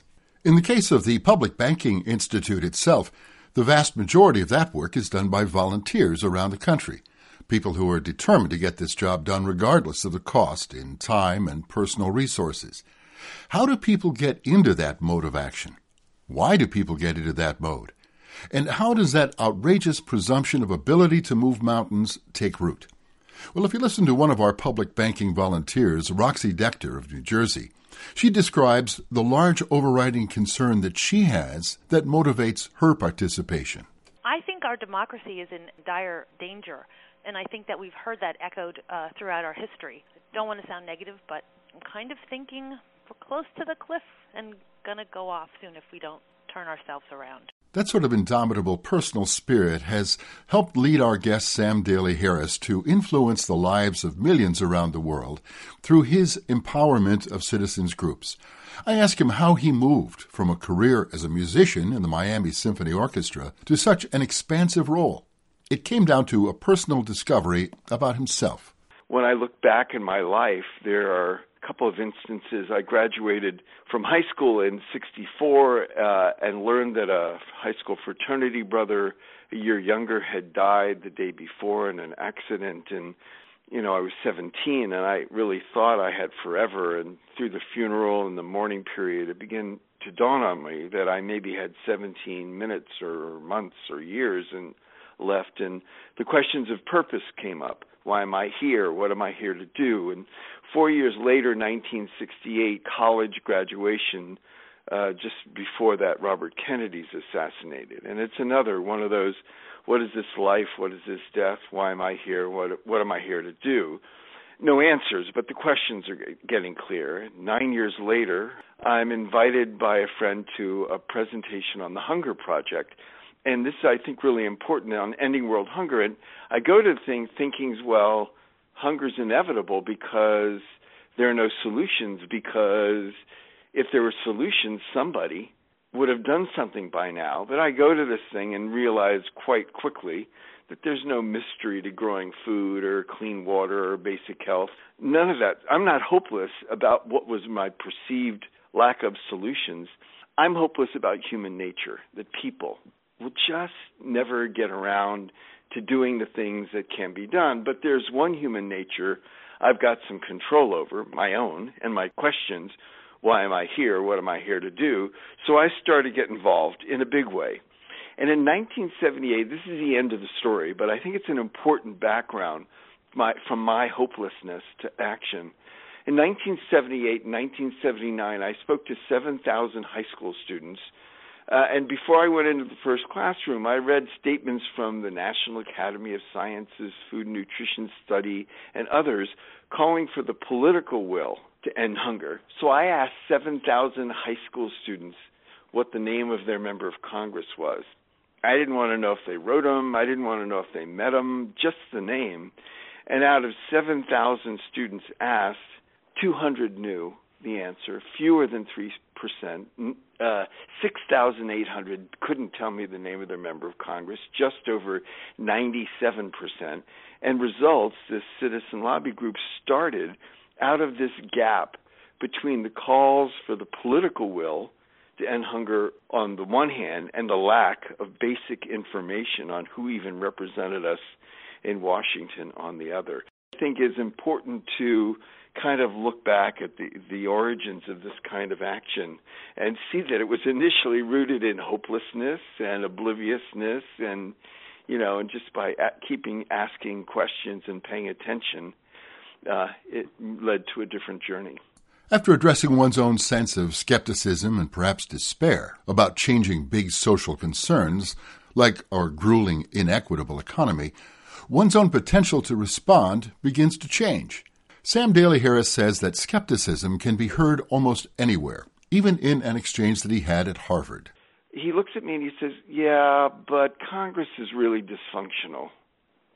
In the case of the Public Banking Institute itself, the vast majority of that work is done by volunteers around the country, people who are determined to get this job done regardless of the cost in time and personal resources. How do people get into that mode of action? Why do people get into that mode? And how does that outrageous presumption of ability to move mountains take root? Well, if you listen to one of our public banking volunteers, Roxy Dector of New Jersey, she describes the large overriding concern that she has that motivates her participation. I think our democracy is in dire danger, and I think that we've heard that echoed uh, throughout our history. I don't want to sound negative, but I'm kind of thinking we're close to the cliff and going to go off soon if we don't turn ourselves around. That sort of indomitable personal spirit has helped lead our guest Sam Daly Harris to influence the lives of millions around the world through his empowerment of citizens groups. I asked him how he moved from a career as a musician in the Miami Symphony Orchestra to such an expansive role. It came down to a personal discovery about himself. When I look back in my life, there are a couple of instances. I graduated from high school in sixty-four uh, and learned that a high school fraternity brother a year younger had died the day before in an accident. And, you know, I was seventeen, and I really thought I had forever. And through the funeral and the mourning period, it began to dawn on me that I maybe had seventeen minutes or months or years and left. And the questions of purpose came up. Why am I here? What am I here to do? And four years later, nineteen sixty-eight, college graduation, uh, just before that, Robert Kennedy's assassinated. And it's another one of those, what is this life? What is this death? Why am I here? What, what am I here to do? No answers, but the questions are getting clear. Nine years later, I'm invited by a friend to a presentation on the Hunger Project. And this is, I think, really important on ending world hunger. And I go to the thing thinking, well, hunger's inevitable because there are no solutions, because if there were solutions, somebody would have done something by now. But I go to this thing and realize quite quickly that there's no mystery to growing food or clean water or basic health. None of that. I'm not hopeless about what was my perceived lack of solutions. I'm hopeless about human nature, that people will just never get around to doing the things that can be done. But there's one human nature I've got some control over, my own, and my questions. Why am I here? What am I here to do? So I started to get involved in a big way. And in nineteen seventy-eight, this is the end of the story, but I think it's an important background my, from my hopelessness to action. In nineteen seventy-eight and nineteen seventy-nine, I spoke to seven thousand high school students. Uh, and before I went into the first classroom, I read statements from the National Academy of Sciences, Food and Nutrition Study, and others calling for the political will to end hunger. So I asked seven thousand high school students what the name of their member of Congress was. I didn't want to know if they wrote them. I didn't want to know if they met them, just the name. And out of seven thousand students asked, two hundred knew the answer, fewer than three percent. Uh, six thousand eight hundred couldn't tell me the name of their member of Congress, just over ninety-seven percent. And results, this citizen lobby group started out of this gap between the calls for the political will to end hunger on the one hand and the lack of basic information on who even represented us in Washington on the other. I think it's important to kind of look back at the, the origins of this kind of action and see that it was initially rooted in hopelessness and obliviousness and, you know, and just by a- keeping asking questions and paying attention, uh, it led to a different journey. After addressing one's own sense of skepticism and perhaps despair about changing big social concerns, like our grueling, inequitable economy, one's own potential to respond begins to change. Sam Daly Harris says that skepticism can be heard almost anywhere, even in an exchange that he had at Harvard. He looks at me and he says, yeah, but Congress is really dysfunctional.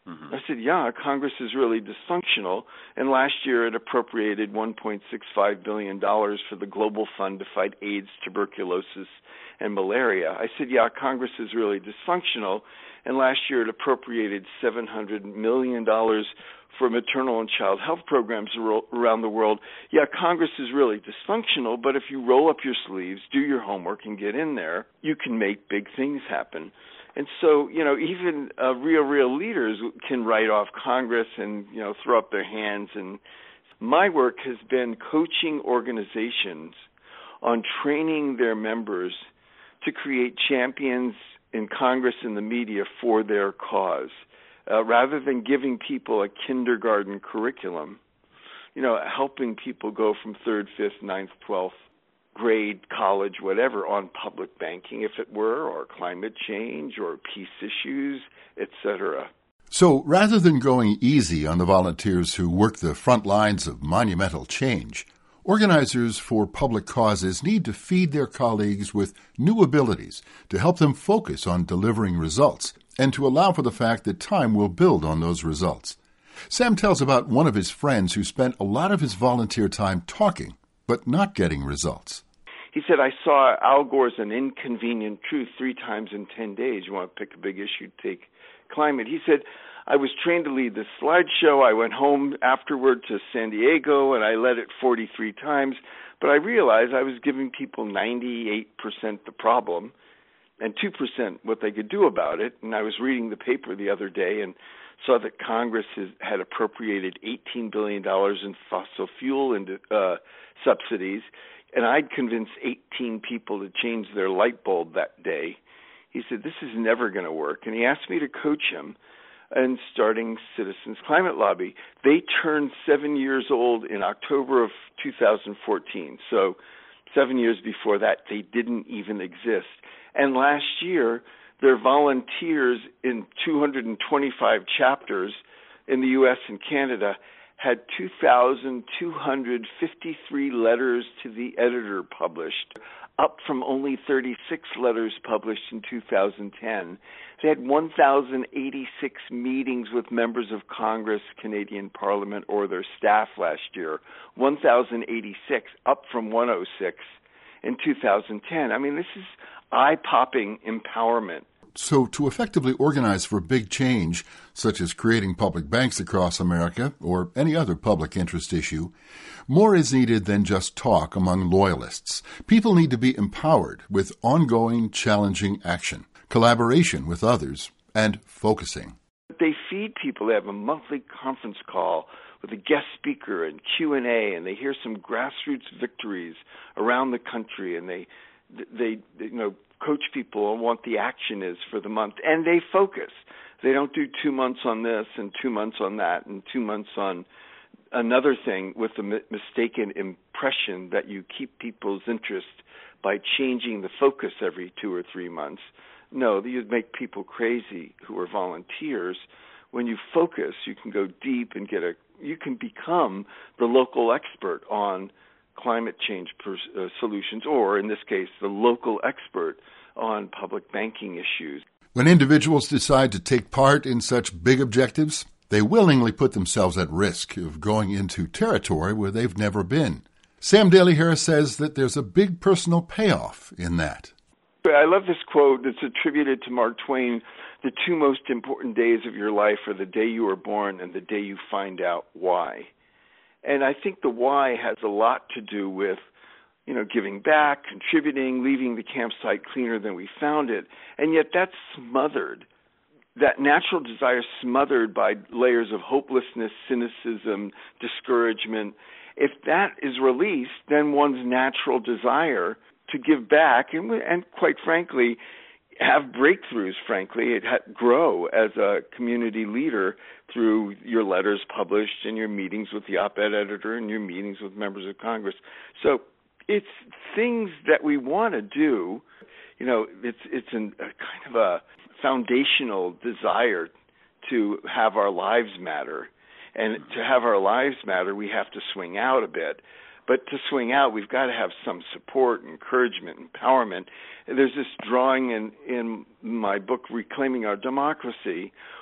Mm-hmm. I said, yeah, Congress is really dysfunctional. And last year it appropriated one point six five billion dollars for the Global Fund to fight AIDS, tuberculosis, and malaria. I said, yeah, Congress is really dysfunctional. And last year it appropriated seven hundred million dollars for maternal and child health programs around the world. Yeah, Congress is really dysfunctional, but if you roll up your sleeves, do your homework, and get in there, you can make big things happen. And so, you know, even uh, real, real leaders can write off Congress and, you know, throw up their hands. And my work has been coaching organizations on training their members to create champions in Congress and the media for their cause. Uh, rather than giving people a kindergarten curriculum, you know, helping people go from third, fifth, ninth, twelfth grade, college, whatever, on public banking, if it were, or climate change, or peace issues, et cetera. So rather than going easy on the volunteers who work the front lines of monumental change, organizers for public causes need to feed their colleagues with new abilities to help them focus on delivering results and to allow for the fact that time will build on those results. Sam tells about one of his friends who spent a lot of his volunteer time talking, but not getting results. He said, I saw Al Gore's An Inconvenient Truth three times in ten days. You want to pick a big issue, take climate. He said, I was trained to lead the slideshow. I went home afterward to San Diego, and I led it forty-three times. But I realized I was giving people ninety-eight percent the problem and two percent what they could do about it. And I was reading the paper the other day and saw that Congress has, had appropriated eighteen billion dollars in fossil fuel and, uh, subsidies, and I'd convinced eighteen people to change their light bulb that day. He said, this is never going to work. And he asked me to coach him in starting Citizens Climate Lobby. They turned seven years old in October of two thousand fourteen. So seven years before that, they didn't even exist. And last year, their volunteers in two hundred twenty-five chapters in the U S and Canada had two thousand two hundred fifty-three letters to the editor published, up from only thirty-six letters published in two thousand ten. They had one thousand eighty-six meetings with members of Congress, Canadian Parliament, or their staff last year. one thousand eighty-six, up from one hundred six in two thousand ten. I mean, this is eye-popping empowerment. So to effectively organize for big change, such as creating public banks across America or any other public interest issue, more is needed than just talk among loyalists. People need to be empowered with ongoing, challenging action, collaboration with others, and focusing. They feed people. They have a monthly conference call with a guest speaker and Q and A, and they hear some grassroots victories around the country, and they, they, they you know, coach people on what the action is for the month, and they focus. They don't do two months on this and two months on that and two months on another thing with the mi- mistaken impression that you keep people's interest by changing the focus every two or three months. No, you'd make people crazy who are volunteers. When you focus, you can go deep and get a, you can become the local expert on climate change per, uh, solutions, or in this case, the local expert on public banking issues. When individuals decide to take part in such big objectives, they willingly put themselves at risk of going into territory where they've never been. Sam Daly Harris says that there's a big personal payoff in that. I love this quote that's attributed to Mark Twain. The two most important days of your life are the day you were born and the day you find out why. And I think the why has a lot to do with, you know, giving back, contributing, leaving the campsite cleaner than we found it. And yet that's smothered, that natural desire smothered by layers of hopelessness, cynicism, discouragement. If that is released, then one's natural desire to give back and, and quite frankly, have breakthroughs, frankly, it ha- grow as a community leader through your letters published and your meetings with the op-ed editor and your meetings with members of Congress. So it's things that we want to do. You know, it's it's an, a kind of a foundational desire to have our lives matter. And to have our lives matter, we have to swing out a bit. But to swing out, we've got to have some support, encouragement, empowerment. There's this drawing in, in my book, Reclaiming Our Democracy,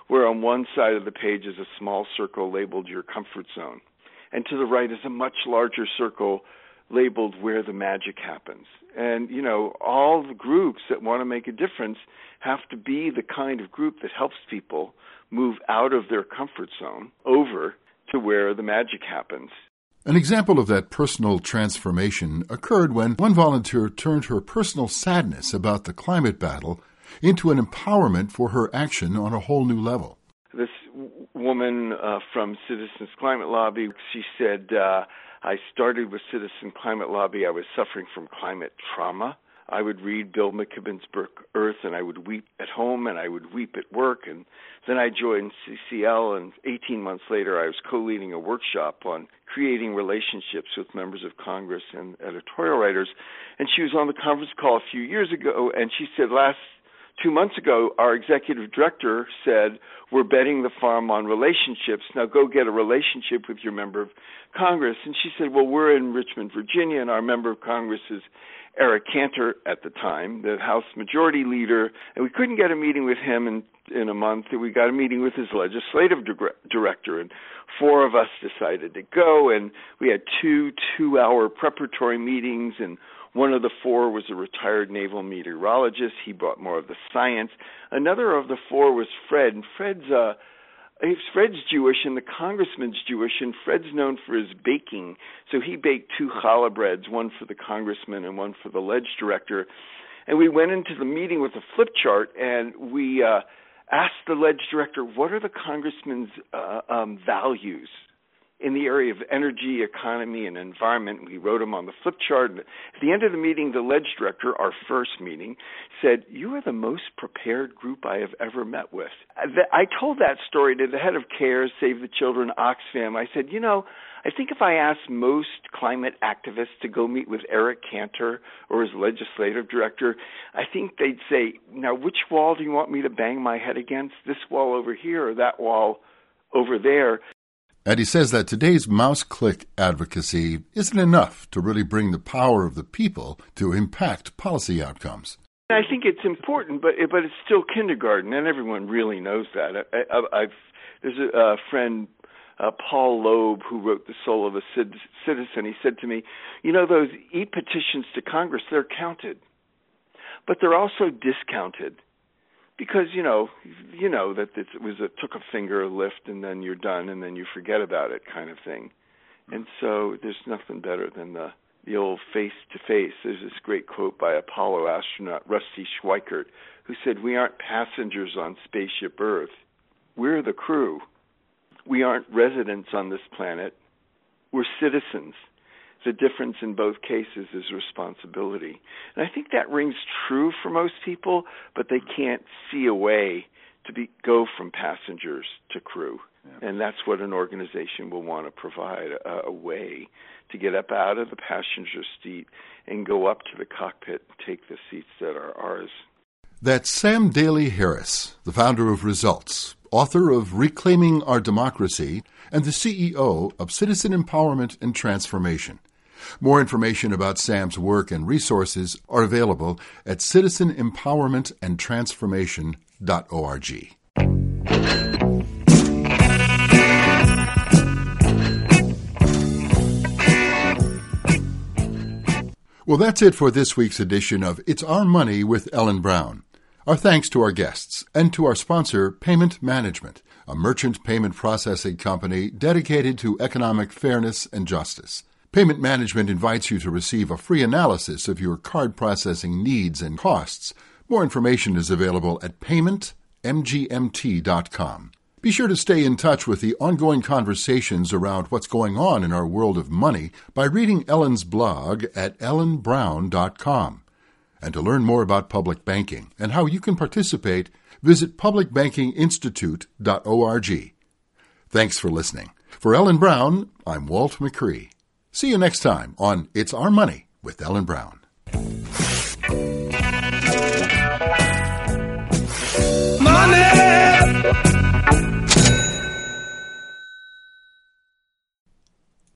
where on one side of the page is a small circle labeled your comfort zone, and to the right is a much larger circle labeled where the magic happens. And, you know, all the groups that want to make a difference have to be the kind of group that helps people move out of their comfort zone over to where the magic happens. An example of that personal transformation occurred when one volunteer turned her personal sadness about the climate battle into an empowerment for her action on a whole new level. This w- woman uh, from Citizens Climate Lobby, she said, uh, I started with Citizen Climate Lobby. I was suffering from climate trauma. I would read Bill McKibben's book, Earth, and I would weep at home, and I would weep at work. And then I joined C C L, and eighteen months later, I was co-leading a workshop on creating relationships with members of Congress and editorial writers. And she was on the conference call a few years ago, and she said, last two months ago, our executive director said, we're betting the farm on relationships. Now go get a relationship with your member of Congress. And she said, well, we're in Richmond, Virginia, and our member of Congress is Eric Cantor at the time, the House Majority Leader, and we couldn't get a meeting with him in, in a month. We got a meeting with his legislative di- director, and four of us decided to go, and we had two two-hour preparatory meetings, and one of the four was a retired naval meteorologist. He brought more of the science. Another of the four was Fred, and Fred's uh, Fred's Jewish and the congressman's Jewish, and Fred's known for his baking. So he baked two challah breads, one for the congressman and one for the ledge director. And we went into the meeting with a flip chart, and we uh, asked the ledge director, what are the congressman's uh, um, values in the area of energy, economy, and environment? We wrote them on the flip chart. At the end of the meeting, the ledge director, our first meeting, said, you are the most prepared group I have ever met with. I told that story to the head of CARES, Save the Children, Oxfam. I said, you know, I think if I asked most climate activists to go meet with Eric Cantor or his legislative director, I think they'd say, now, which wall do you want me to bang my head against? This wall over here or that wall over there? And he says that today's mouse-click advocacy isn't enough to really bring the power of the people to impact policy outcomes. I think it's important, but but it's still kindergarten, and everyone really knows that. I, I, I've there's a, a friend, uh, Paul Loeb, who wrote The Soul of a Citizen. He said to me, you know, those e-petitions to Congress, they're counted, but they're also discounted. Because, you know, you know that it was a took a finger lift and then you're done and then you forget about it kind of thing. And so there's nothing better than the, the old face-to-face. There's this great quote by Apollo astronaut Rusty Schweickart, who said, we aren't passengers on Spaceship Earth. We're the crew. We aren't residents on this planet. We're citizens. The difference in both cases is responsibility. And I think that rings true for most people, but they can't see a way to be, go from passengers to crew. Yeah. And that's what an organization will want to provide, a, a way to get up out of the passenger seat and go up to the cockpit and take the seats that are ours. That's Sam Daly Harris, the founder of Results, author of Reclaiming Our Democracy, and the C E O of Citizen Empowerment and Transformation. More information about Sam's work and resources are available at citizen empowerment and transformation dot org. Well, that's it for this week's edition of It's Our Money with Ellen Brown. Our thanks to our guests and to our sponsor, Payment Management, a merchant payment processing company dedicated to economic fairness and justice. Payment Management invites you to receive a free analysis of your card processing needs and costs. More information is available at payment m g m t dot com. Be sure to stay in touch with the ongoing conversations around what's going on in our world of money by reading Ellen's blog at ellen brown dot com. And to learn more about public banking and how you can participate, visit public banking institute dot org. Thanks for listening. For Ellen Brown, I'm Walt McCree. See you next time on It's Our Money with Ellen Brown.